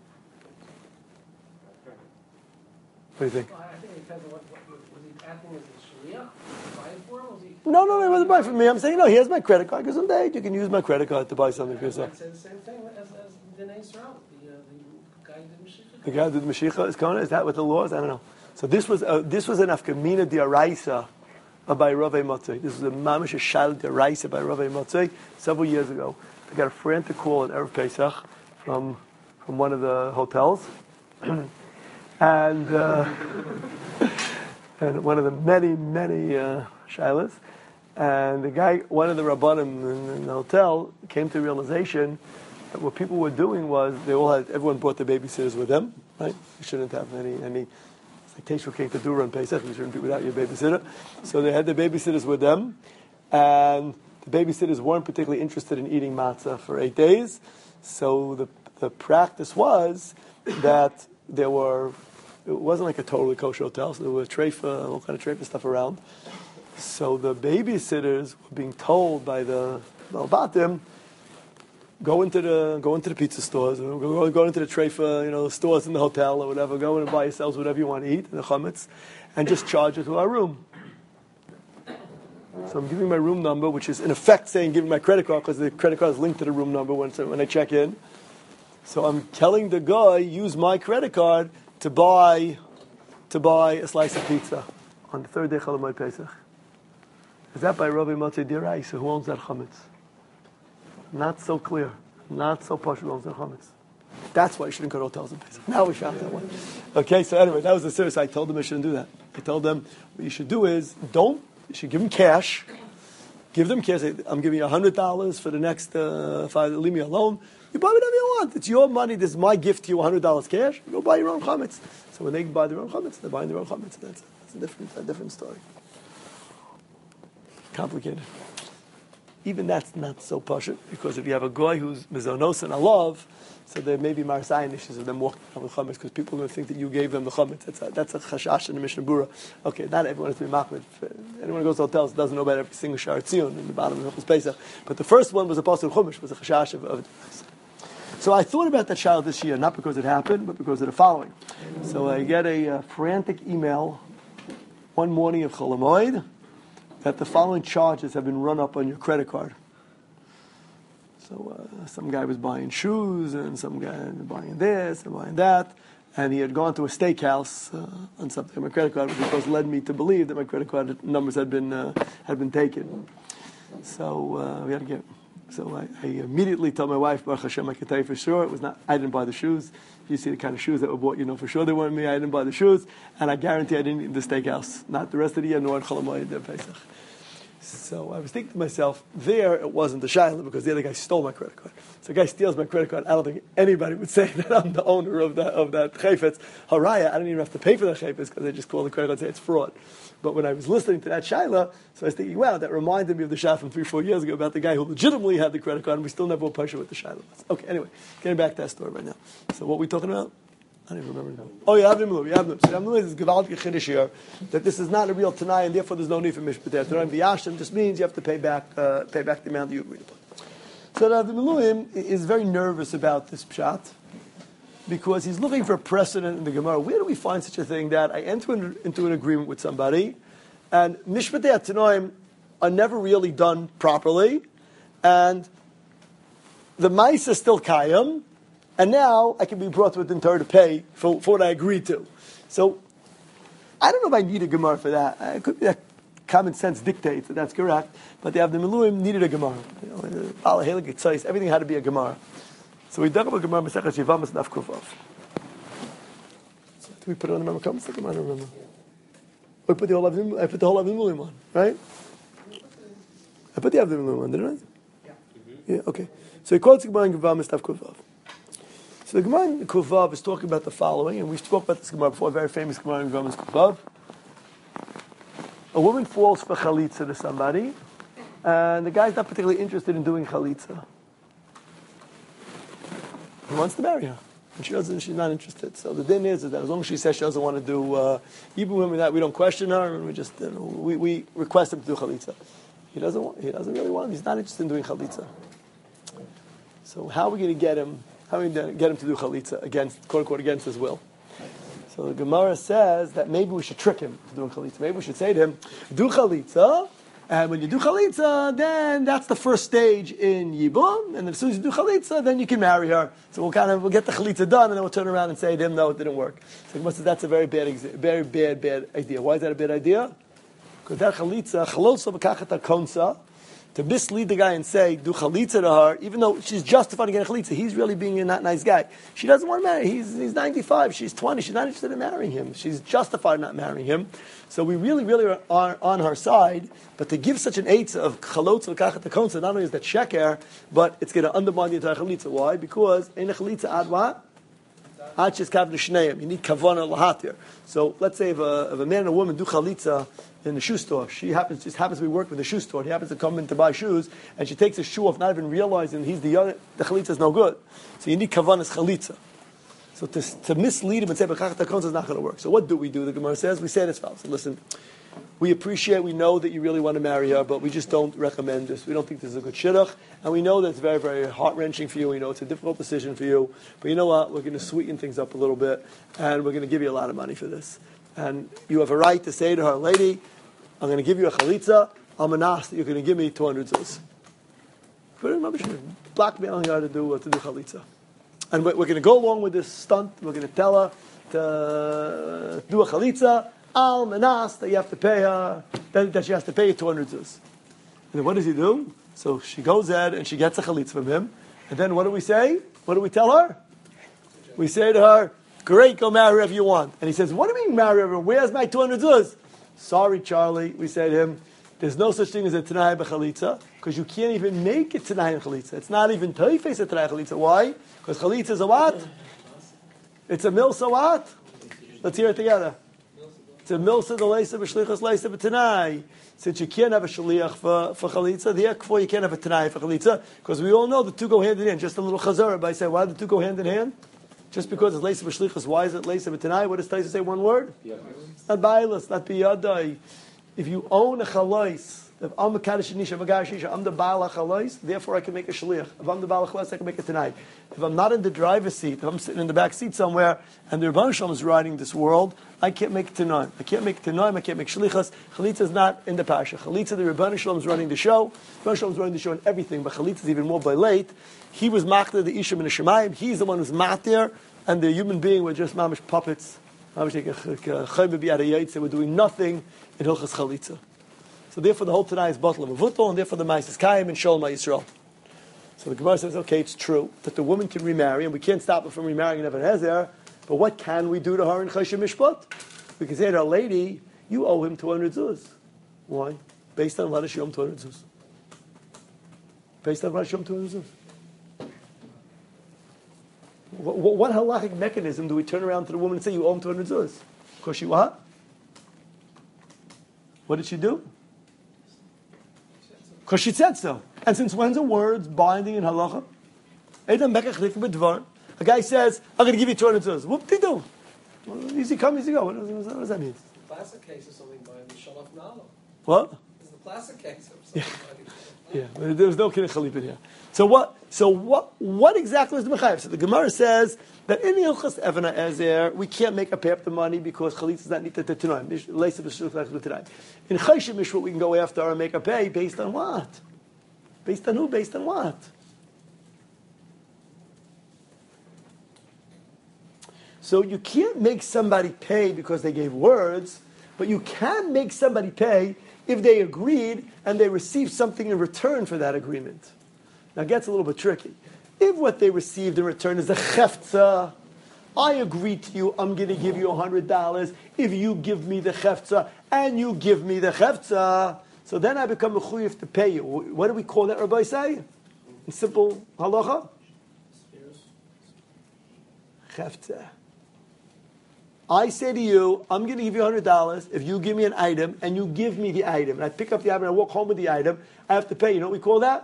What do you think? Well, I think it depends on what, what was he acting as a shaliach? Buying for him? Was he? No, no, no, he wasn't buying for me. I'm saying, no, here's my credit card. Because someday you can use my credit card to buy something for yourself. I'd say the same thing as, as Dinei Yisrael, the, uh, the guy who did Mashiach. The guy who did Mashiach is Kona? Is that what the law is? I don't know. So this was uh, this was an Afkamina Diaraisa by Rav Motzei. This was a Mamish Shal Diaraisa by Rav Motzei several years ago. I got a frantic call at Erev Pesach from from one of the hotels, and uh, and one of the many many uh, shilas. And the guy, one of the rabbanim in, in the hotel, came to the realization that what people were doing was they all had everyone brought their babysitters with them, right? You shouldn't have any any it's like teshuvah cake to do on Pesach. You shouldn't be without your babysitter. So they had their babysitters with them, and the babysitters weren't particularly interested in eating matzah for eight days. So the the practice was that there were it wasn't like a totally kosher hotel. So there were treifa, all kind of treifa stuff around. So the babysitters were being told by the Balbatim, go into the go into the pizza stores, or go, go into the treifa, you know, stores in the hotel or whatever. Go in and buy yourselves whatever you want to eat in the chametz, and just charge it to our room. So I'm giving my room number, which is in effect saying giving my credit card because the credit card is linked to the room number when when I check in. So I'm telling the guy use my credit card to buy to buy a slice of pizza on the third day Chol Hamoed Pesach. Is that by Rabbi Motzi Dirai? So who owns that chametz? Not so clear. Not so posh who owns that chametz. That's why you shouldn't go to hotels in Pesach. Now we found that one. Okay, so anyway, that was the serious. I told them I shouldn't do that. I told them what you should do is don't. You should give them cash. Give them cash. I'm giving you a hundred dollars for the next uh, five. Leave me alone. You buy whatever you want. It's your money. This is my gift to you. A hundred dollars cash. You go buy your own chametz. So when they buy their own chametz, they're buying their own chametz. That's, that's a different, a different story. Complicated. Even that's not so pashut, because if you have a guy who's mizonos and alav, so there may be marsayin issues of them walking around with chametz, because people are going to think that you gave them the chametz. That's a, that's a chashash in the Mishnah Bura. Okay, not everyone has to be machmir. Anyone who goes to hotels doesn't know about every single Shar Tzion in the bottom of the Pesach. But the first one was a pasuk chumash, was a chashash of, of So I thought about that child this year, not because it happened, but because of the following. So I get a uh, frantic email one morning of Chol Hamoed that the following charges have been run up on your credit card. So uh, some guy was buying shoes, and some guy was buying this and buying that, and he had gone to a steakhouse uh, on something on my credit card, which of course led me to believe that my credit card numbers had been uh, had been taken. So uh, we had to get. So I, I immediately told my wife, Baruch Hashem, I can tell you for sure it was not. I didn't buy the shoes. If you see the kind of shoes that were bought, you know for sure they weren't me. I didn't buy the shoes, and I guarantee I didn't eat in the steakhouse. Not the rest of the year, nor in Chol Hamoed Pesach. So I was thinking to myself, there it wasn't the shayla because the other guy stole my credit card. So the guy steals my credit card. I don't think anybody would say that I'm the owner of that of that chayfetz. Haraya, I don't even have to pay for that chayfetz because they just call the credit card and say it's fraud. But when I was listening to that shayla, so I was thinking, wow, that reminded me of the shayla from three, four years ago about the guy who legitimately had the credit card and we still never were pushed with the shayla. Okay, anyway, getting back to that story right now. So what are we talking about? I don't even remember now. Oh, yeah, Avdim Lu, Avdim. So Avdim Lu is Gewaltige Chiddush here, that this is not a real Tanai, and therefore there's no need for Mishpat. Tanai V'yashtem just means you have to pay back, uh, pay back the amount that you agreed upon. So Avdim Lu is very nervous about this pshat, because he's looking for a precedent in the Gemara. Where do we find such a thing that I enter in, into an agreement with somebody, and Mishpatei Tanoim are never really done properly, and the mice is still kayam, and now I can be brought within Torah to pay for, for what I agreed to. So I don't know if I need a Gemara for that. It could be that common sense dictates that that's correct, but the Avdim Eluim needed a Gemara. You know, everything had to be a Gemara. So we dug up a Gemara, Masechet Yevamos Daf Kuf Vav. Did we put it on the Gemara? Come, I don't remember. I put the whole Avdim, I put the whole Avdim Eluim on, right? I put the Avdim Eluim on, didn't I? Yeah. Yeah. Okay. So he quotes the Gemara in Yevamos Daf Kuf Vav. So the Gemara in Kuf Vav is talking about the following, and we spoke about this Gemara before, a very famous Gemara in Yevamos Kuf Vav. A woman falls for chalitza to somebody, and the guy's not particularly interested in doing chalitza. He wants to marry her, and she doesn't. She's not interested. So the din is, is that as long as she says she doesn't want to do, uh, even when that we don't question her, and we just you know, we, we request him to do chalitza. He doesn't. Want, he doesn't really want. He's not interested in doing chalitza. So how are we going to get him? How are we going to get him to do chalitza against, quote unquote, against his will? So the Gemara says that maybe we should trick him to doing chalitza. Maybe we should say to him, do chalitza, and when you do chalitza, then that's the first stage in Yibum, and then as soon as you do chalitza, then you can marry her. So we'll kind of we'll get the chalitza done, and then we'll turn around and say to him, no, it didn't work. So the Gemara says that's a very bad, very bad, bad idea. Why is that a bad idea? Because that chalitza, chalosa b'kachat konsa, to mislead the guy and say, do chalitza to her, even though she's justified to get a chalitza, he's really being a not nice guy. She doesn't want to marry. He's, he's ninety-five, she's twenty, she's not interested in marrying him. She's justified in not marrying him. So we really, really are on, on her side, but to give such an eitzah of chalotza l'kachat konsa, not only is that sheker, but it's going to undermine the entire chalitza. Why? Because in a chalitza ad what? Ad shes kav l'shneim. You need kavana lahatir. So let's say if a, if a man and a woman do chalitza in the shoe store, she happens just happens to be working with the shoe store. He happens to come in to buy shoes, and she takes his shoe off, not even realizing he's the other. The chalitza is no good. So you need kavanas chalitza. So to, to mislead him and say b'kachat konsa is not going to work. So what do we do? The Gemara says we say this follows. Listen, we appreciate, we know that you really want to marry her, but we just don't recommend this. We don't think this is a good shidduch, and we know that it's very, very heart wrenching for you. We know it's a difficult decision for you, but you know what? We're going to sweeten things up a little bit, and we're going to give you a lot of money for this. And you have a right to say to her, lady, I'm going to give you a chalitza. I'm an ask that you're going to give me two hundred zuz. Blackmailing her to do uh, to do chalitza, and we're, we're going to go along with this stunt. We're going to tell her to uh, do a chalitza. Al manas that you have to pay her, that, that she has to pay you two hundred zuz. And then what does he do? So she goes in and she gets a chalitza from him. And then what do we say? What do we tell her? We say to her, great, go marry whoever you want. And he says, what do you mean marry whoever? Where's my two hundred zuz? Sorry, Charlie. We say to him, there's no such thing as a Tanai b'chalitza, because you can't even make it Tanai in chalitza. It's not even Taifes a Tanai chalitza. Why? Because chalitza is a what? It's a milsa what? Let's hear it together. It's a milsa the leisa b'shlichas leisa b'tanai. Since you can't have a shaliach for, for chalitza, therefore you can't have a tanai for chalitza, because we all know the two go hand in hand. Just a little chazara by saying, why do the two go hand in hand? Just because it's leisa b'shlichas, why is it leisa b'tanai? What does Taisa say? One word? It's not bailas, not biyadai. If you own a chalais, if I'm a kaddish nisha, I'm I'm the baal chalais, therefore I can make a shaliach. If I'm the baal chalais, I can make a tanai. If I'm not in the driver's seat, if I'm sitting in the back seat somewhere, and the Rebbeinu Shalom is riding this world, I can't make tanaim. I can't make tanaim. I can't make shalichas. Chalitza is not in the pasha. Chalitza, the Rebbeinu Shalom is running the show. Rebbeinu Shalom is running the show and everything, but chalitza is even more by late. He was makter the isham in the shemayim. He's the one who's matir, and the human being were just mamish puppets. Mamish like they were doing nothing in hilchas chalitza. So therefore the whole Tanai is bottle of Mavutal, and therefore the Mais is Kayim and Sholem Yisrael. So the Gemara says, okay, it's true that the woman can remarry, and we can't stop her from remarrying an Ebenezer, but what can we do to her in Choshen Mishpat? We can say to our lady, you owe him two hundred zuz. Why? Based on what is Yom two hundred zuz? Based on what is Yom two hundred zuz? What, what, what halachic mechanism do we turn around to the woman and say, you owe him two hundred zuz? Because she what? What did she do? Because she said so. And since when's a word binding in halacha? A guy says, I'm going to give you two hundred zuz. Whoop de do. Easy come, easy go. What does, what does that mean? The classic case is something by the Shalaf Nalo. What? It's the classic case of something by the Yeah, but there was no kiddush chalip in here. So what? So what? What exactly is the mechayev? So the Gemara says that in the Hilchas Evana Ezer we can't make a pay up the money because chalitza is not needed to tonight. In Choshen Mishpat we can go after and make a pay based on what? Based on who? Based on what? So you can't make somebody pay because they gave words, but you can make somebody pay if they agreed and they received something in return for that agreement. Now it gets a little bit tricky. If what they received in return is a chefza, I agree to you, I'm going to give you one hundred dollars if you give me the chefza and you give me the chefza, so then I become a chuyev to pay you. What do we call that, Rabbi say? In simple halacha? Chefza. I say to you, I'm going to give you one hundred dollars if you give me an item and you give me the item. And I pick up the item and I walk home with the item. I have to pay. You know what we call that?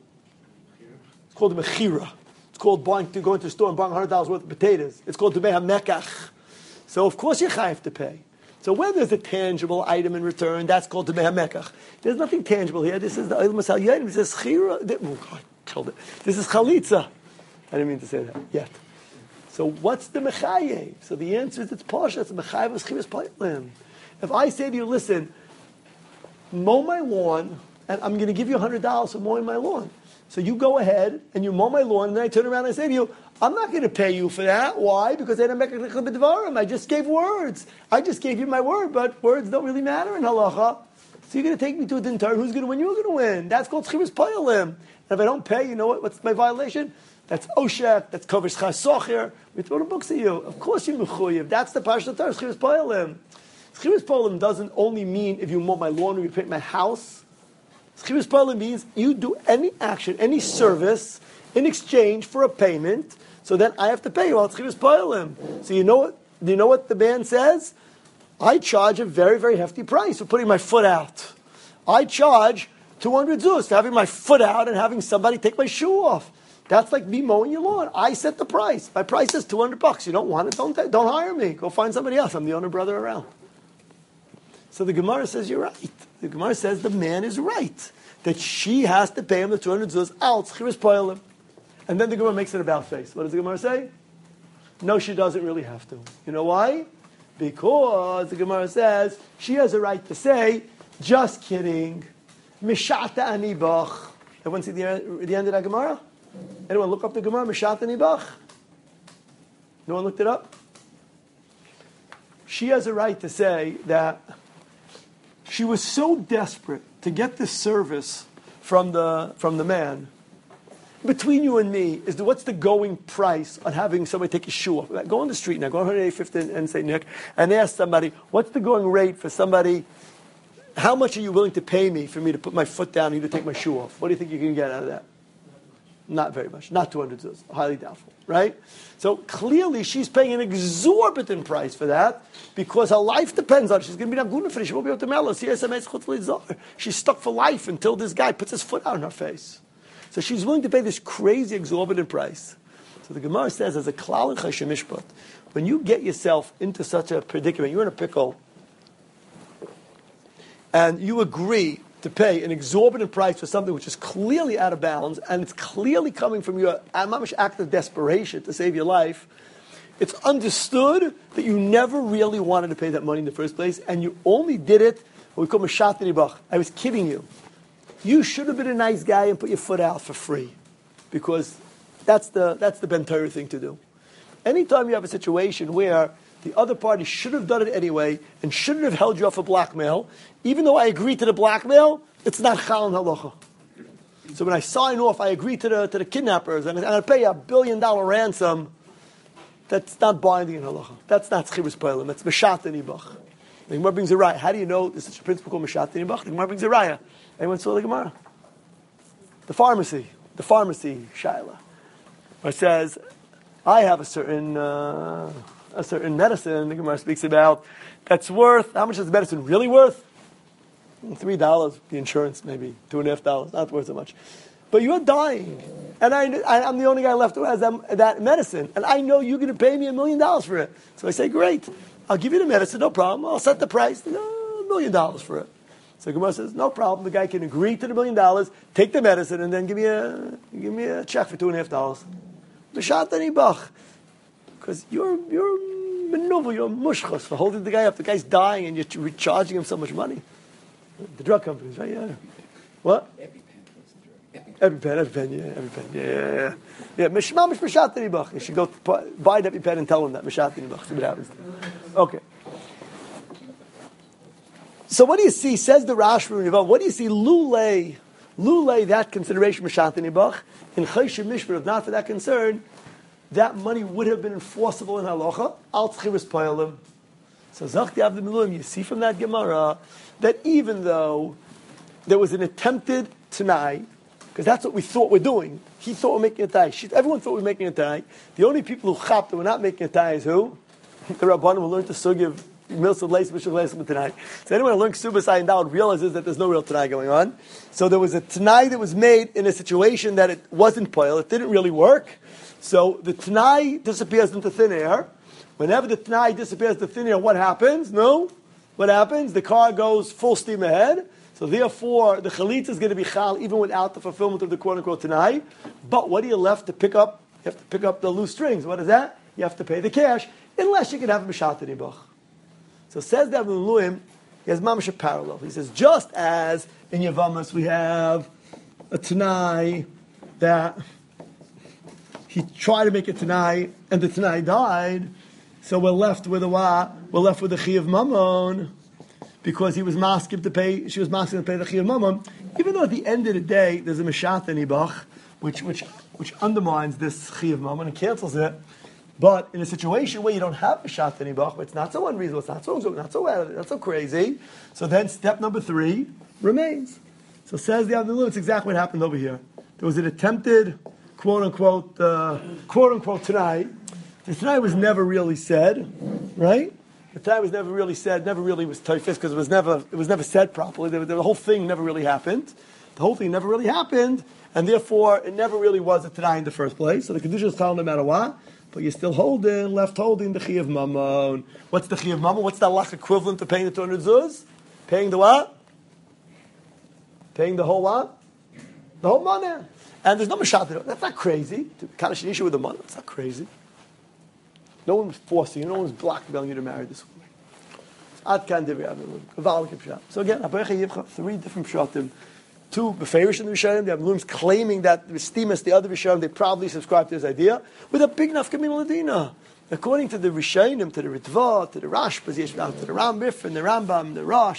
It's called a mechira. It's called buying, to go into the store and buying one hundred dollars worth of potatoes. It's called Tumei HaMekach. So of course you have to pay. So when there's a tangible item in return, that's called Tumei HaMekach. There's nothing tangible here. This is the Eilam Masal Yadim. This is chira. Oh God, I killed it. This is chalitza. I didn't mean to say that yet. So what's the mechayev? So the answer is it's pasha. It's mechayev of chivas paylim. If I say to you, listen, mow my lawn, and I'm going to give you one hundred dollars for mowing my lawn. So you go ahead and you mow my lawn, and then I turn around and I say to you, I'm not going to pay you for that. Why? Because I didn't make a b'dvarim. I just gave words. I just gave you my word, but words don't really matter in halacha. So you're going to take me to a dintar. Who's going to win? You're going to win. That's called chivas paylim. And if I don't pay, you know what? What's my violation? That's oshek. That's covers chasocher. We throw the books at you. Of course you're mechuyev. That's the parshat Torah. Chivas paylim. Chivas paylim doesn't only mean if you mow my lawn or you paint my house. Chivas paylim means you do any action, any service in exchange for a payment. So then I have to pay you. Well, it's chivas paylim. So you know what? Do you know what the man says? I charge a very, very hefty price for putting my foot out. I charge two hundred zuz for having my foot out and having somebody take my shoe off. That's like me mowing your lawn. I set the price. My price is two hundred bucks. You don't want it? Don't don't hire me. Go find somebody else. I'm the only brother around. So the Gemara says you're right. The Gemara says the man is right that she has to pay him the two hundred zuz out. And then the Gemara makes it about face. What does the Gemara say? No, she doesn't really have to. You know why? Because the Gemara says she has a right to say, just kidding. Mishata anibach. Everyone see the, the end of that Gemara? Anyone look up the Gemara? Mishata anibach? No one looked it up? She has a right to say that she was so desperate to get this service from the from the man. Between you and me, is the, what's the going price on having somebody take a shoe off? Go on the street now, go on one eighty-fifth and Saint Nick, and ask somebody, what's the going rate for somebody, how much are you willing to pay me for me to put my foot down and you to take my shoe off? What do you think you can get out of that? Not very much. Not two hundred zuz. Highly doubtful. Right? So clearly she's paying an exorbitant price for that because her life depends on it. She's going to be naguna for it. She won't be able to mellow. She's stuck for life until this guy puts his foot out in her face. So she's willing to pay this crazy exorbitant price. So the Gemara says, as a klal in Choshen Mishpat, when you get yourself into such a predicament, you're in a pickle, and you agree to pay an exorbitant price for something which is clearly out of bounds, and it's clearly coming from your mamish act of desperation to save your life, it's understood that you never really wanted to pay that money in the first place, and you only did it, what we call mashat ribach. I was kidding you. You should have been a nice guy and put your foot out for free, because that's the that's the Ben Torah thing to do. Anytime you have a situation where the other party should have done it anyway and shouldn't have held you up for blackmail, even though I agreed to the blackmail, it's not chal and halacha. So when I sign off, I agree to the to the kidnappers and I pay a billion dollar ransom. That's not binding in halacha. That's not schibus poilim. That's meshat and ibach. The Gemara brings a raya. How do you know this is a principle called meshat and ibach? The Gemara brings a raya. Anyone saw the Gemara? The pharmacy. The pharmacy, Shaila. Where it says, I have a certain uh, a certain medicine, the Gemara speaks about, that's worth, how much is the medicine really worth? Three dollars, the insurance maybe, two and a half dollars, not worth so much. But you're dying. And I, I, I'm the only guy left who has that, that medicine. And I know you're going to pay me a million dollars for it. So I say, great, I'll give you the medicine, no problem. I'll set the price, no, a million dollars for it. So Gemara says, no problem. The guy can agree to the million dollars, take the medicine, and then give me a give me a check for two and a half dollars. B'shat anibach, because you're you're maneuver, you're mushchas for holding the guy up. The guy's dying, and you're recharging him so much money. The drug companies, right? Yeah. What? EpiPen, EpiPen, yeah, EpiPen, yeah, yeah, yeah. Yeah, mishma mish b'shat anibach. You should go buy an EpiPen and tell him that b'shat anibach. See what happens. Okay. So what do you see? Says the Rashba. What do you see? Lulei, lulei. That consideration Mashat nibach in Choshen Mishpat. If not for that concern, that money would have been enforceable in halacha. Al tchiris poyalim. So Zachti Avdi Miluim. You see from that Gemara that even though there was an attempted tanai, because that's what we thought we're doing. He thought we're making a tai. Everyone thought we were making a tai. The only people who chapped that we're not making a tai is who? The Rabbanim who learned to sugiv. So anyone who learns Ksubas Ayin Dal realizes that there's no real Tanai going on. So there was a Tanai that was made in a situation that it wasn't poil, it didn't really work. So the Tanai disappears into thin air. Whenever the Tanai disappears into thin air, what happens? No. What happens? The car goes full steam ahead. So therefore, the Chalitza is going to be Chal even without the fulfillment of the quote-unquote Tanai. But what are you left to pick up? You have to pick up the loose strings. What is that? You have to pay the cash, unless you can have a Mishat Nibach. So says the Avnei Miluim, he has mamash a parallel. He says, just as in Yavamas we have a Tanai that he tried to make a Tanai and the Tanai died, so we're left with a what? We're left with a Chi of Mammon because he was masking to pay, she was masking to pay the Chi of Mammon, even though at the end of the day there's a Meshat Nibach, which which which undermines this Chi of Mammon and cancels it. But in a situation where you don't have a shat nibach, it's not so unreasonable, it's not so not so not so crazy. So then step number three remains. So says the Avnei Miluim, it's exactly what happened over here. There was an attempted quote unquote uh, quote unquote Tanai. The Tanai was never really said, right? The Tanai was never really said, never really was toifis because it was never it was never said properly. The, the whole thing never really happened. The whole thing never really happened, and therefore it never really was a Tanai in the first place. So the condition is telling no matter what. But you're still holding, left holding the Chi of Mammon. What's the Chi of Mammon? What's the halach equivalent to paying the two hundred zuz? Paying the what? Paying the whole what? The whole money. And there's no Mashat. That's not crazy. To Kaddish an issue with the money, that's not crazy. No one was forcing you, no one was blackmailing you to marry this woman. Ad kan divrei Avnei Miluim. So again, three different pshatim. Two beferish in the Rishonim, the Avnei Miluim's claiming that the Stimas, the other Rishonim, they probably subscribe to this idea, with a big nafkamin ladina. According to the Rishonim, to the Ritva, to the Rashbas, to the Rambif, and the Rambam, the Rosh,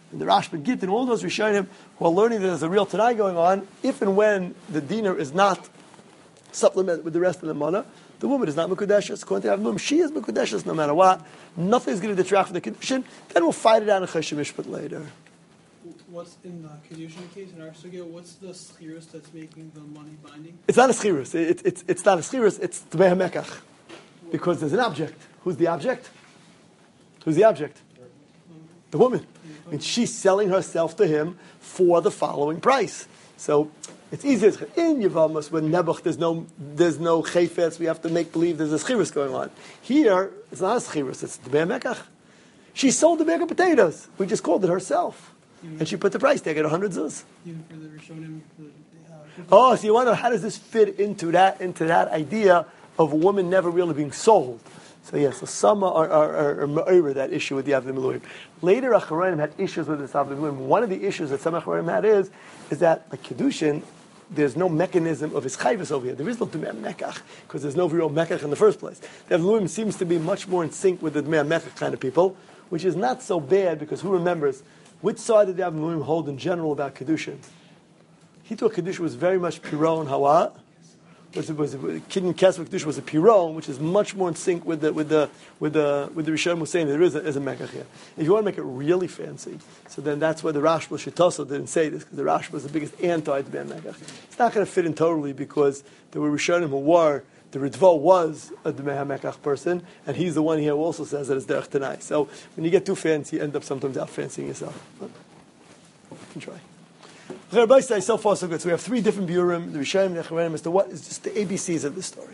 and the Rashba Git, and all those Rishonim who are learning that there's a real Tanai going on, if and when the dinner is not supplemented with the rest of the mana, the woman is not Mekudeshes. According to Avnum, she is Mekudeshes no matter what. Nothing is going to detract from the Kedushin. Then we'll fight it out in Choshen Mishpat later. What's in the Kedushin case, in our sugya, what's the schirus that's making the money binding? It's not a schirus. It, it, it's, it's not a schirus. It's Tmei HaMekach. Because there's an object. Who's the object? Who's the object? The woman. I mean, she's selling herself to him for the following price. So it's easier in Yevamos when Nebuch there's no there's no chayfetz. We have to make believe there's a schirus going on. Here it's not a schirus. It's the mekach. She sold the bag of potatoes. We just called it herself, mm-hmm. and she put the price tag at a hundred zuz. Even for the Rishonim. Uh, oh, so you wonder how does this fit into that into that idea of a woman never really being sold? So yes, so some are, are, are over that issue with the Avnei Miluim. Later, Acharonim had issues with this Avnei Miluim. One of the issues that some Acharonim had is, is that like Kedushin, there's no mechanism of his chayvus over here. There is no Dmei Mekach, because there's no real Mekach in the first place. The Avnei Miluim seems to be much more in sync with the Dmei Mekach kind of people, which is not so bad, because who remembers, which side did the Avnei Miluim hold in general about Kedushin? He thought Kedushin was very much Piron Hawa, was was Kidin Kesef Kedusha was a Piron, which is much more in sync with the with the with the with the Rishonim was saying there is a, is a Mekach here. If you want to make it really fancy, so then that's why the Rashba Shitoso didn't say this, because the Rashba was the biggest anti to Ben Mekach. It's not going to fit in totally because there were Rishonim who were the Ritvo was a Dmei HaMekach person, and he's the one here who also says that it's Derech Tanai. So when you get too fancy, you end up sometimes out fancying yourself. But you can try. So far, so good. So we have three different burim, the Rishonim, the Acharonim, as to what is just the A B Cs of this story.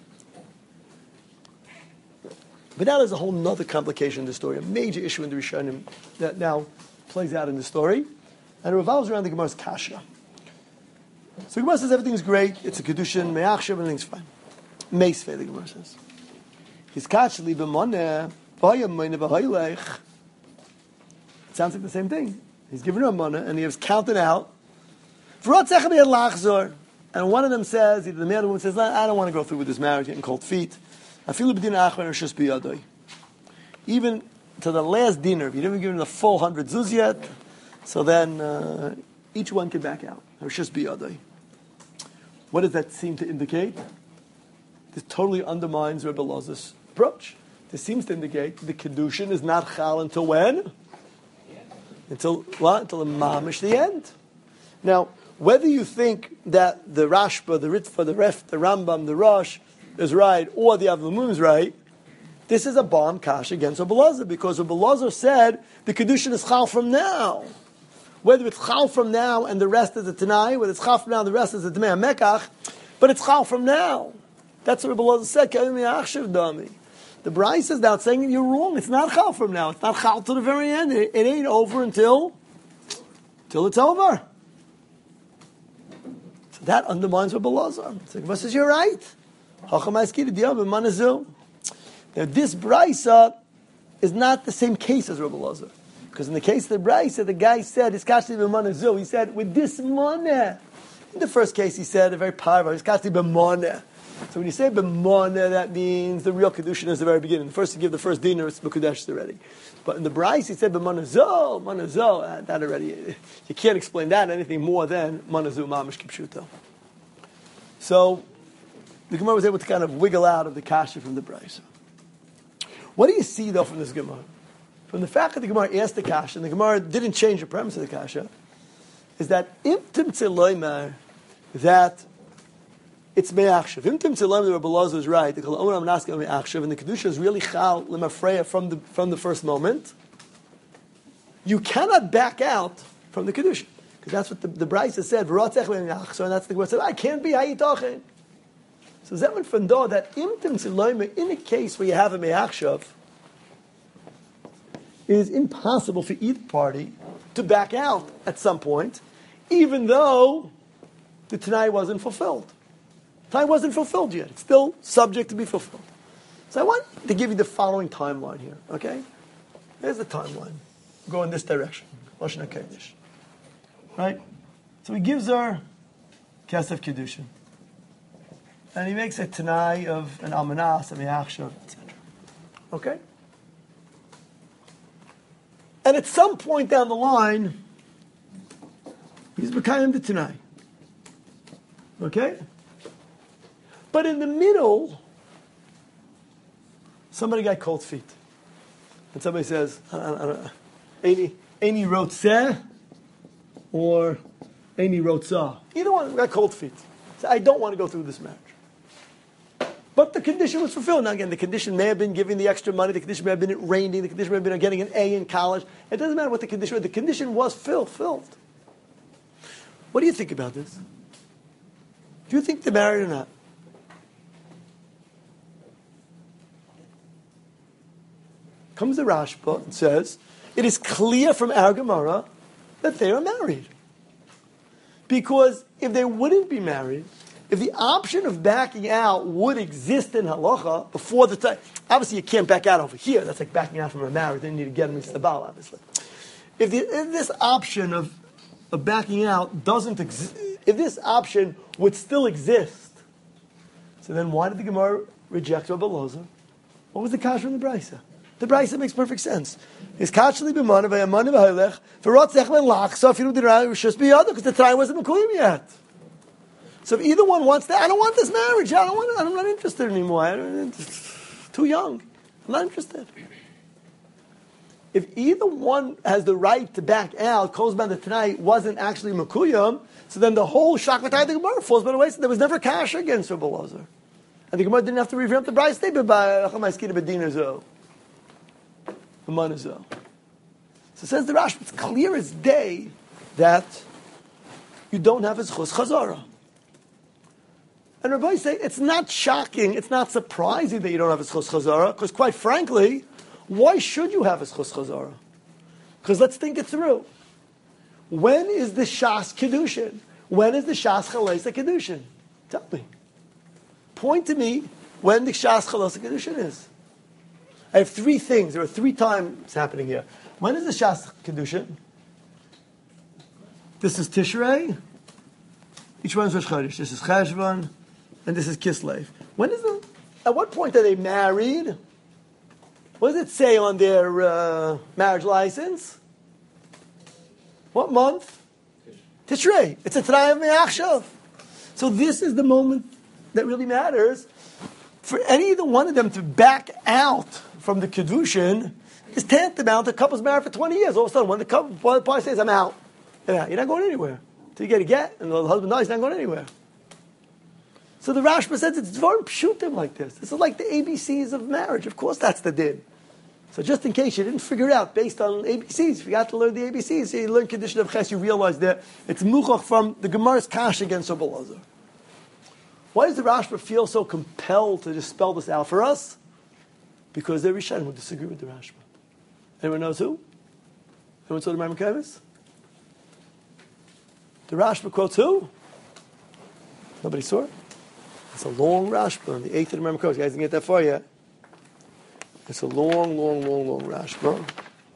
But now there's a whole nother complication in the story, a major issue in the Rishonim that now plays out in the story, and it revolves around the Gemara's kasha. So the Gemara says everything's great, it's a kedushin, me'achshav, everything's fine. Meisvei, the Gemara says. His kasha li b'moneh, v'hayam moineh v'haylech. It sounds like the same thing. He's giving her a money, and he was counting out. And one of them says, either the man or the woman says, I don't want to go through with this marriage, getting cold feet. Even to the last dinner, if you didn't give him the full hundred zuz yet, so then uh, each one can back out. What does that seem to indicate? This totally undermines Rebbe Loz's approach. This seems to indicate the Kedushin is not chal until when? Until what? Until the mamish, the end. Now, whether you think that the Rashba, the Ritva, the Ref, the Rambam, the Rosh is right, or the Avnei Miluim is right, this is a bomb kash against Rebbe Lazar, because Rebbe Lazar said the Kedushin is chal from now. Whether it's chal from now and the rest is a Tanai, whether it's chal from now and the rest is a Dmei HaMekach, but it's chal from now. That's what Rebbe Lazar said. The Bryce is now saying you're wrong. It's not chal from now. It's not chal to the very end. It, it ain't over until, until it's over. So that undermines Rebbe Lazar. So Rebbe says you're right. Now this Bryce is not the same case as Rebbe Lazar, because in the case of the Bryce, the guy said his kashli b'manazu. He said with this money. In the first case, he said a very powerful his kashli b'moneh. So when you say b'moneh, that means the real kedushin is the very beginning. First, you give the first dinner, it's mekudesh already. But in the Bryce, he said b'manazu, manazu. Uh, that already, you can't explain that anything more than manazu mamish kipshuto. So the Gemara was able to kind of wiggle out of the kasha from the Bryce. What do you see though from this Gemara? From the fact that the Gemara asked the kasha, and the Gemara didn't change the premise of the kasha, is that im timtze loymar, that it's me'achshav. Im timtze loymar, the Rebbe Lazar is right. The kol omer amnaska me'achshav, and the kedusha is really chal lemafreya from the from the first moment. You cannot back out from the kedusha, because that's what the, the Bryce has said. V'rotzech me'achshav, and that's the Gemara said. I can't be hayitachin. So Zeman Fando that im timtze loymar, in a case where you have a me'achshav, it is impossible for either party to back out at some point, even though the Tanai wasn't fulfilled. Tanai wasn't fulfilled yet. It's still subject to be fulfilled. So I want to give you the following timeline here, okay? Here's the timeline. Go in this direction. Lashon HaKodesh. Right? So he gives her Kesef Kedushin. And he makes a Tanai of an Almanas, a Me'achshav, et cetera. Okay? And at some point down the line, he's Mekayim the Tanai. Okay? But in the middle, somebody got cold feet. And somebody says, I don't, I don't, Any, any rotzeh or any rotzah. Either one got cold feet. So I don't want to go through this marriage. But the condition was fulfilled. Now again, the condition may have been giving the extra money, the condition may have been it raining, the condition may have been getting an A in college. It doesn't matter what the condition was. The condition was fulfilled. What do you think about this? Do you think they're married or not? Comes the Rashba and says, it is clear from our Gemara that they are married. Because if they wouldn't be married, if the option of backing out would exist in halacha before the time, obviously you can't back out over here. That's like backing out from a marriage. Then you need to get them into the Baal, obviously. If, the, if this option of, of backing out doesn't exist, if this option would still exist, so then why did the Gemara reject Rabbi Elazar? What was the kasha in the Brisa? The Brisa makes perfect sense. It's kashli b'mana v'yamana v'haylech v'rotzech v'lach so if you do the right, it should be other because the time wasn't mekuyim yet. So if either one wants that, I don't want this marriage. I don't want. I'm not interested anymore. I don't, it's too young. I'm not interested. If either one has the right to back out, Kol Zman Tanai wasn't actually mekuyim, so then the whole shakvatay the Gemara falls by the way. So there was never kasha against Rabbi Elazar, and the Gemara didn't have to revamp the Brisa statement by Achamaiskina b'dina zo. So says the Rashba, it's clear as day that you don't have a zchus chazara. And Rabbi say it's not shocking, it's not surprising that you don't have a zchus chazara, because quite frankly, why should you have a zchus chazara? Because let's think it through. When is the shas kedushin? When is the shas chaleisa kedushin? Tell me. Point to me when the shas chaleisa kedushin is. I have three things. There are three times happening here. When is the Shas Kedushin? This is Tishrei. Each one is Rosh Chodesh. This is Cheshvan, and this is Kislev. When is the? At what point are they married? What does it say on their uh, marriage license? What month? Tishrei. It's a T'nai of Me'achshav. So this is the moment that really matters. For any either one of them to back out from the Kedushin is tantamount to couples married for twenty years. All of a sudden, when the couple one party says, I'm out, you're not going anywhere. Until you get a get, and the husband dies, he's not going anywhere. So the Rashba says it's very pshutim like this. This is like the A B Cs of marriage. Of course that's the din. So just in case you didn't figure it out based on A B Cs, if you got to learn the A B Cs, so you learn condition of ches, you realize that it's muchach from the Gemara's kash against Rabbi Elazar. Why does the Rashba feel so compelled to just spell this out for us? Because the Rishonim would disagree with the Rashba. Anyone knows who? Anyone saw the Maimon Kavis? The Rashba quotes who? Nobody saw it? It's a long Rashba on the eighth of the Maimon Kavis. You guys didn't get that far yet. It's a long, long, long, long Rashba.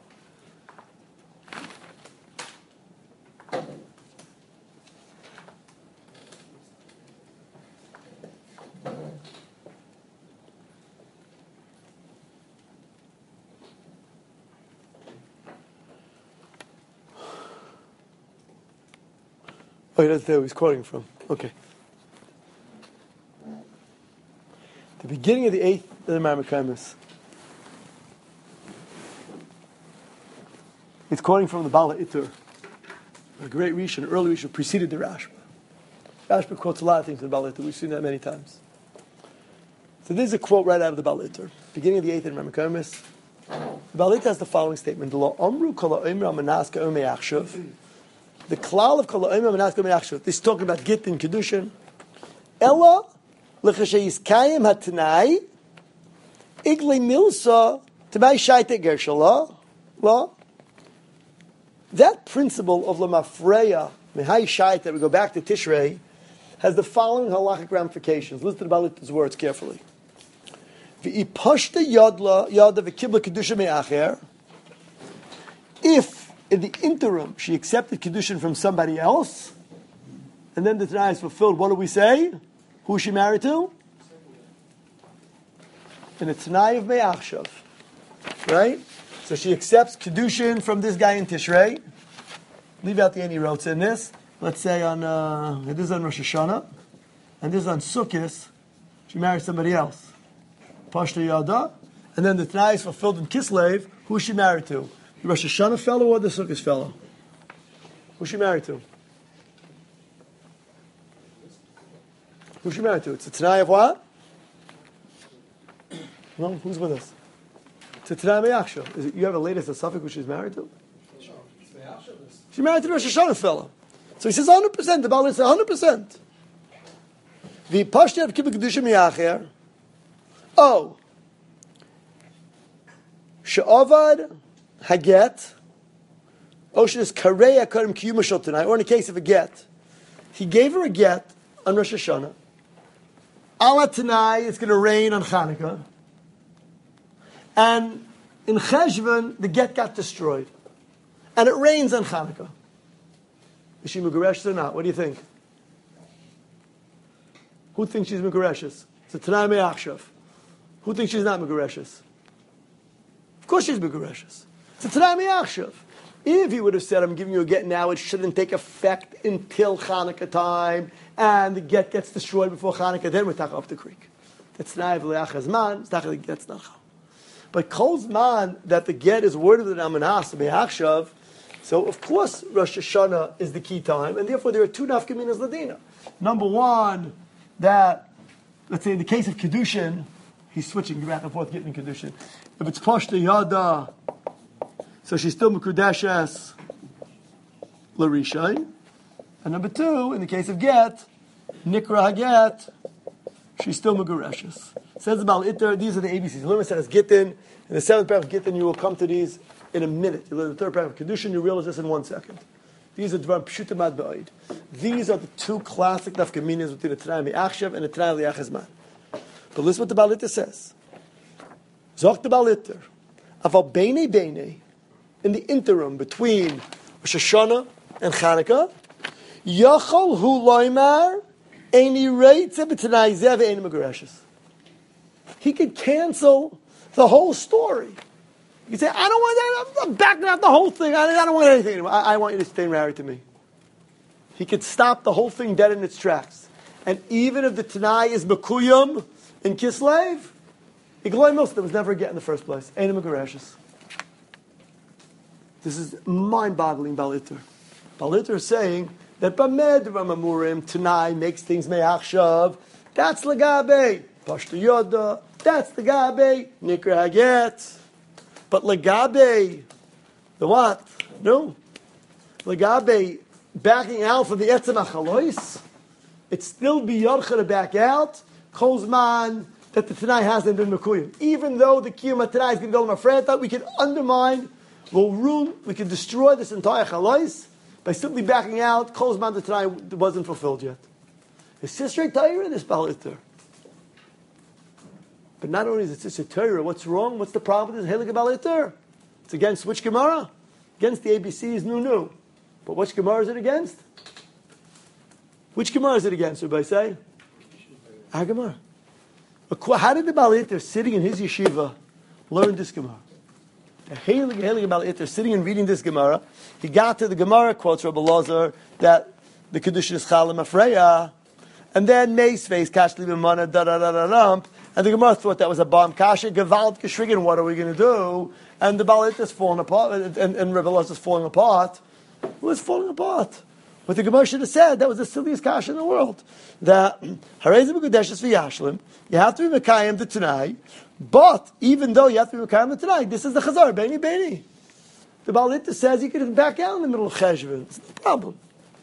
Oh, that's there he's quoting from. Okay. The beginning of the eighth of the Maimon Kavis. It's quoting from the Bala Itur, a great Rishon, an early Rishon, preceded the Rashba. Rashba quotes a lot of things in the Bala Itur. We've seen that many times. So this is a quote right out of the Bala Itur, beginning of the eighth of the Maimon Kavis. The Bala Itur has the following statement: "Lo amru kol ha'omer manaska umei achshav." The klal of kol ha'omer manaska umei achshav. This is talking about git and kedushin. Ella l'chashayis kayim hatanai igle milsa t'bay shaita gershala la. That principle of lamafreya mehai shaita, that we go back to Tishrei, has the following halachic ramifications. Listen to the Bala Itur's words carefully. V'ipashta yadla yada v'kibla kedusha me'acher. If in the interim she accepted kedushin from somebody else, and then the Tanai is fulfilled, what do we say? Who is she married to? In the Tanai of Me'achshav, right? So she accepts Kedushin from this guy in Tishrei. Leave out the any rotes in this. Let's say on, uh, this is on Rosh Hashanah, and this is on Sukkot. She marries somebody else. Pashta Yada. And then the Tanai is fulfilled in Kislev. Who is she married to? The Rosh Hashanah fellow or the Sukkot fellow? Who's she married to? Who's she married to? It's a Tanai of what? No, who's with us? It's a Tanai Me'achshav. Is it, you have a latest suffix who she's married to? She's married to the Rosh Hashanah fellow. So he says one hundred percent. The Baal says one hundred percent. The Pashta of Kibbutz Kedusha Mi'acher. Oh. She'ovad Haget. Ocean is Kareya Karim Kiyumashal tonight. Or in the case of a get. He gave her a get on Rosh Hashanah. Allah tonight, it's going to rain on Hanukkah. And in Cheshvan, the get got destroyed. And it rains on Hanukkah. Is she Megareshes or not? What do you think? Who thinks she's Megareshes? It's a Tanai Me'achshav. Who thinks she's not Megareshes? Of course she's Megareshes. It's a Tanai Me'achshav. If he would have said, I'm giving you a get now, it shouldn't take effect until Hanukkah time, and the get gets destroyed before Hanukkah, then we're talking up the creek. That's Tanai V'le'achazman, it's not going to get Nachal. But Kol Zman, that the get is word of the Namanas, Me'achshav, so of course Rosh Hashanah is the key time, and therefore there are two nafkaminas ladina. Number one, that, let's say in the case of Kedushin, he's switching back and forth, getting Kedushin. If it's Pashta Yada, so she's still Mekudeshes Larishain. And number two, in the case of Get, Nikra HaGet, she's still Megureshes. Says about Itter, these are the A B Cs. The Limit says Gittin. In the seventh paragraph of Gittin, you will come to these in a minute. You learn the third paragraph of Kedushin, you realize this in one second. These are Dvar Pshutamad Ba'id. These are the two classic nafkaminas between the Tanai Me'achshav and the Tanai Li'achazman. But listen what the Baal Itter says. Zok the Baal Itter. Aval Beinei Beinei, in the interim between Rosh Hashanah and Chanukah, Yachol Hu Loimar, Eini Reitze B'Tanai Zev Eini Megureshes. He could cancel the whole story. You could say, I don't want that, I'm backing out the whole thing, I don't want anything anymore. I, I want you to stay married to me. He could stop the whole thing dead in its tracks. And even if the Tanai is Mekuyum in Kislev, Igloi Milston was never a get in the first place. Eini Megureshes. This is mind-boggling, Baal Itter. Baal Itter is saying that Bamed Ramamurim, Tanai makes things Me'achshav. That's Lagabe. Pashta Yoda. That's Lagabe. Nikra Haget. But Lagabe, the what? No. Lagabe, backing out from the Etzem HaChalois, it's still biyarcha to back out. Kozman, that the Tanai hasn't been Mekuyim. Even though the Kiyum Tanai is going to go to Mafreta, we can undermine, we'll ruin, we can destroy this entire Chalois by simply backing out. Kozman, the Tanai wasn't fulfilled yet. It's Sisrei Torah in this Baal Itter. But not only is it Sisrei Torah, what's wrong? What's the problem with this Helig Baal Itter? It's against which Gemara? Against the A B Cs, new, new. But which Gemara is it against? Which Gemara is it against, everybody say? Our Gemara. How did the Baal Itter, sitting in his yeshiva, learn this Gemara? The Helig Helig Baal Itter, sitting and reading this Gemara, he got to the Gemara, quotes Rabbi Lazar, that the Kedushin is Chalim Afreya, and then Meis face Kashli B'mana, da da da da da. And the Gemara thought that was a bomb kasha, Gevalt Geschrigen, what are we going to do? And the Baal Itter is falling apart, and, and, and Rabbi Lazar is falling apart. Well, it's falling apart. What the Gemara should have said, that was the silliest kasha in the world. That, Harezim B'Kudeshes V'Yashlim, you have to be Mekayim the Tanai, but even though you have to be Mekayim the Tanai, this is the Chazar, Beini Beini. The Baal Itter says you could back out in the middle of Cheshvan. It's no problem.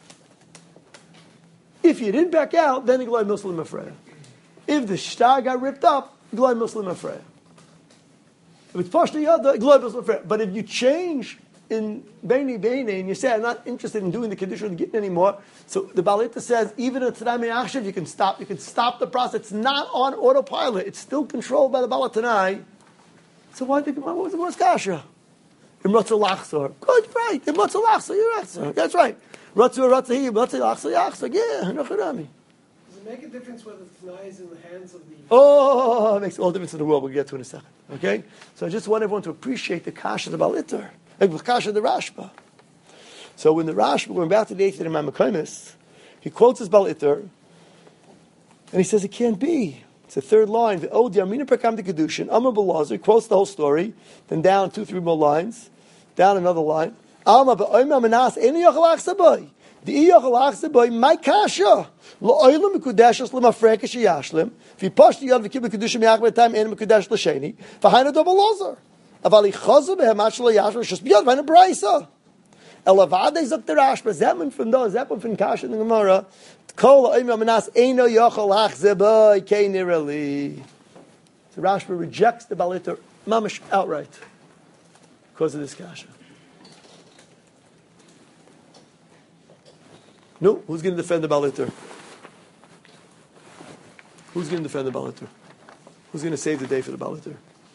If you didn't back out, then you go like Muslim Afreya. If the shtar got ripped up, you go like Muslim Afreya. If it's Pashta Yada, you go like Muslim Afreya. But if you change in Beini Beini and you say, I'm not interested in doing the Kedusha and getting anymore, so the Baal Itter says, even in Tanai Me'achshav, you can stop, you can stop the process. It's not on autopilot. It's still controlled by the Baal Tanai. So why did what was the most kasha? Imratzu Lachzor. Good, right. Imratzu Lachzor, you're right, sir. That's right. Ratzu Ratzahi, Ratzu Lachzor, Yachzor. Yeah, Nacharami. Does it make a difference whether Tanai is in the hands of the... Oh, it makes all the difference in the world. We'll get to in a second. Okay? So I just want everyone to appreciate the kasha of the Balitter, like the kasha of the Rashba. So when the Rashba, going back to the eighth of Mamakomis, he quotes his Balitter, and he says it can't be. It's the third line. The Od Yamina Prakam de Kedushin, Amar Belazar, quotes the whole story, then down two, three more lines, down another line. Alma ba'oima manas eni yochalach sabai. The yochalach sabai, my kasha. Lo'oilam mekudeshes lemafreka sheyashlim. V'hi posh the yad v'kibbe kedushim yachme time en mekudesh l'sheni. V'haina do Belazar. Aval ichazu behemat shlo yashlim. Shus biyad v'haina braisa. Elavade zok the Rashba. Zeman from those. Zeman from kasha in the Gemara. Kol lo'oima manas eni yochalach sabai kei nirali. So Rashba rejects the Balitter mamish outright because of this kasha. No, who's going to defend the Balitter? Who's going to defend the Balitter? Who's going to save the day for the Balitter?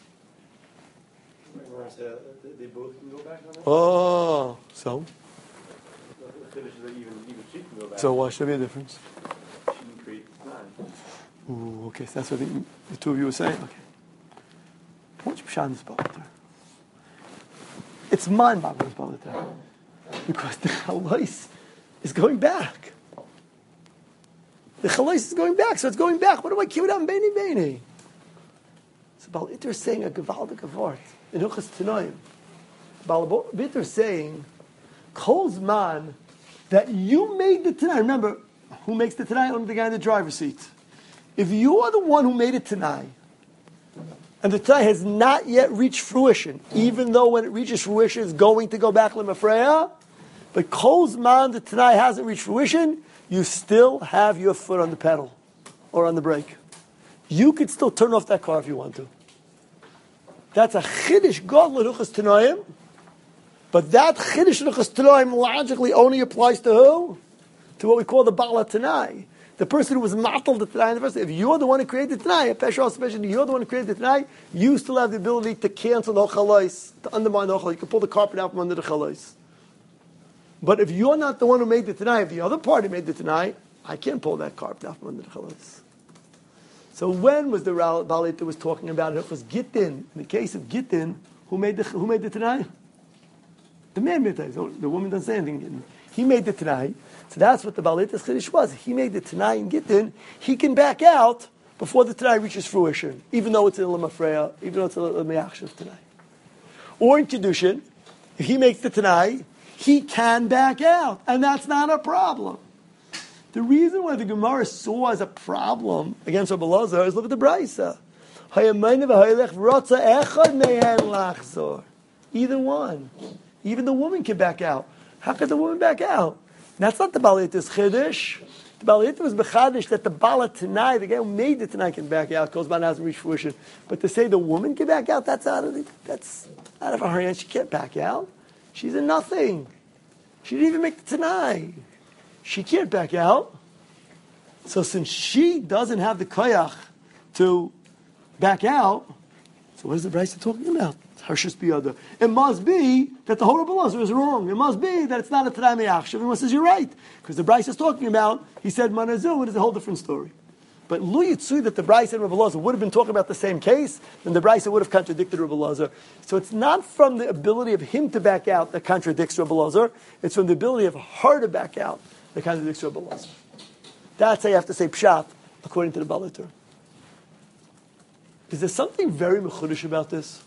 They both can go back on it? Oh, so? Even, even she can go back. So why should there be a difference? She can create nine. Ooh, okay, so that's what the, the two of you were saying? Okay. What's Pshan this Balitter? It's mind-boggling, this Balitter. Because the Chalais is going back. The Chalais is going back, so it's going back. What do I keep it on? Beini Beini. So Baal Itter is saying a Gevaldik Avart in Huchas Tanoim. Baal Itter is saying, Kol Zman, that you made the Tanai. Remember, who makes the Tanai? Only the guy in the driver's seat. If you are the one who made it Tanai, and the Tanai has not yet reached fruition, even though when it reaches fruition it's going to go back Lemafreya, but Kol Zman, the Tanai hasn't reached fruition, you still have your foot on the pedal or on the brake. You could still turn off that car if you want to. That's a Chiddush Gadol in Huchas Tanoim, but that Chiddush in Huchas Tanoim logically only applies to who? To what we call the Bala Tanai. The person who was matal the Tanai in the first place. If you're the one who created the Tanai, especially you're the one who created the Tanai, you still have the ability to cancel the Chalais, to undermine the Chalais. You can pull the carpet out from under the Chalais. But if you're not the one who made the Tanai, if the other party made the Tanai, I can't pull that carpet out from under the Chalais. So when was the Baal that was talking about it? It was Gittin. In the case of Gittin, who made the who made the Tanai? The man made the Tanai. So the woman doesn't say anything. He made the Tanai. So that's what the Baal Chiddush was. He made the Tanai in Gittin. He can back out before the Tanai reaches fruition, even though it's a Lemafreya, even though it's a Me'achshav Tanai. Or in Kiddushin, if he makes the Tanai, he can back out, and that's not a problem. The reason why the Gemara saw as a problem against Rabbi Elazar is look at the Brisa. Either one. Even the woman can back out. How could the woman back out? That's not the Balita's Chiddush. The Balita was Bechadish that the Bala Tanai, the guy who made the Tanai, can back out because man hasn't reached fruition. But to say the woman can back out, that's out of the, that's out of her hands. She can't back out. She's a nothing. She didn't even make the Tanai. She can't back out. So since she doesn't have the koyach to back out, so what is the Brisa talking about? Harshus biyada. It must be that the horrible Elazar is wrong. It must be that it's not a Tanai Me'achshav. Everyone says you're right. Because the Brisa is talking about, he said Manazu, it is a whole different story. But Lu Yitzui, that the Brisa and Rabbi Elazar would have been talking about the same case, then the Brisa would have contradicted Rabbi Elazar. So it's not from the ability of him to back out that contradicts Rabbi Elazar. It's from the ability of her to back out that contradicts Rabbi Elazar. That's how you have to say pshat, according to the Balitur. Is there something very mechudesh about this?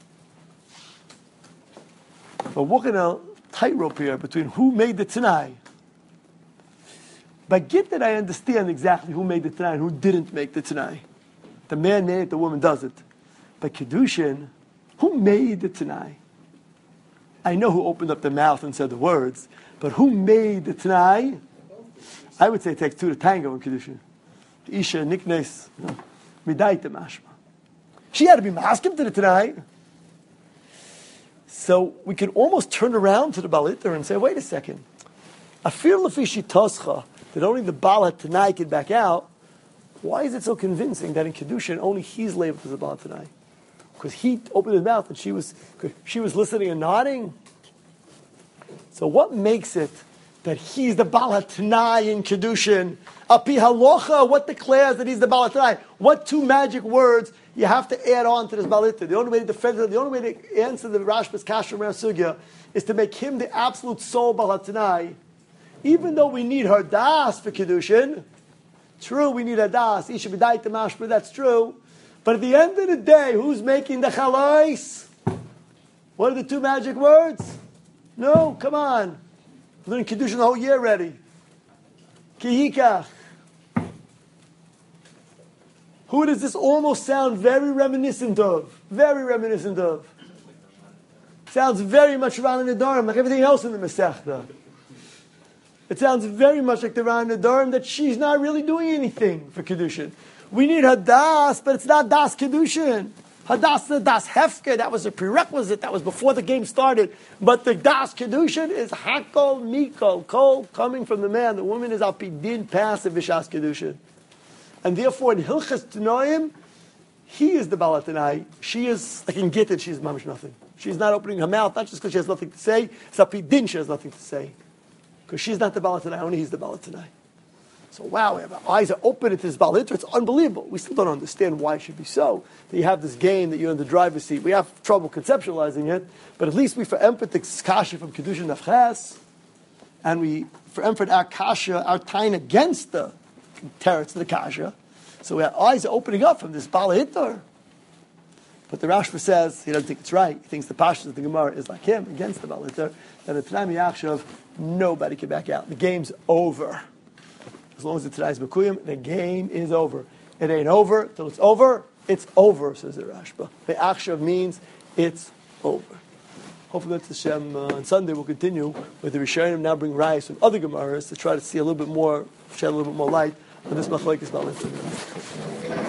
We're walking a tightrope here between who made the Tanai. By Gittin, I understand exactly who made the Tanai and who didn't make the Tanai. The man made it, the woman does it. By Kiddushin, who made the Tanai? I know who opened up the mouth and said the words, but who made the Tanai? I would say it takes two to tango in Kiddushin. Isha, Niknes, Midaita Mashma. She had to be maskim to the Tanai. So we could almost turn around to the Balitter and say, wait a second. Afir lefishi toscha, that only the Bala Tanai could back out. Why is it so convincing that in Kiddushin only he's labeled as a Bala Tanai? Because he opened his mouth and she was she was listening and nodding. So what makes it that he's the Baal HaTanai in Kedushin. Api Halacha, what declares that he's the Baal HaTanai? What two magic words you have to add on to this Baal HaTanai? The only way to defend it, the only way to answer the Rashba's Kasher Mer Sugya is to make him the absolute sole Baal HaTanai. Even though we need her das for Kedushin, true, we need her das. Isha b'dai tamashba, that's true. But at the end of the day, who's making the chalais? What are the two magic words? No, come on. We're learning Kedushin the whole year already. Ki yikach. Who does this almost sound very reminiscent of? Very reminiscent of. Sounds very much Ran Nedarim, like everything else in the Masechta. It sounds very much like the Ran Nedarim that she's not really doing anything for Kedushin. We need Hadas, but it's not Das Kedushin. Hadas the Das Hefke, that was a prerequisite, that was before the game started. But the Das Kedushin is Hakol Mikol, Kol, coming from the man. The woman is Alpidin passive Vishas Kedushin. And therefore in Hilchas Tanoim, he is the Baal HaTanai. She is, like in Gittin, she's mamish nothing. She's not opening her mouth, not just because she has nothing to say, it's Alpidin she has nothing to say. Because she's not the Baal HaTanai, only he's the Baal HaTanai. So wow, we have our eyes are open to this Baal HaTanai. It's unbelievable. We still don't understand why it should be so. That you have this game that you're in the driver's seat. We have trouble conceptualizing it, but at least we for empathic kasha from Kedushin Nafches, and we for empathic our kasha, our time against the teretz of the kasha. So our eyes are opening up from this Baal HaTanai. But the Rashba says he doesn't think it's right. He thinks the Pashas of the Gemara is like him against the Baal HaTanai. That at Tanai Yakshav, nobody can back out. The game's over. As long as it's today's Bekuyim, the game is over. It ain't over till it's over. It's over, says the Rashba. The Akshav means it's over. Hopefully, that's Hashem. Uh, on Sunday, we'll continue with the Rishonim now bring Rayos from other Gemaras to try to see a little bit more, shed a little bit more light on this Machlokes Baal HaTanai.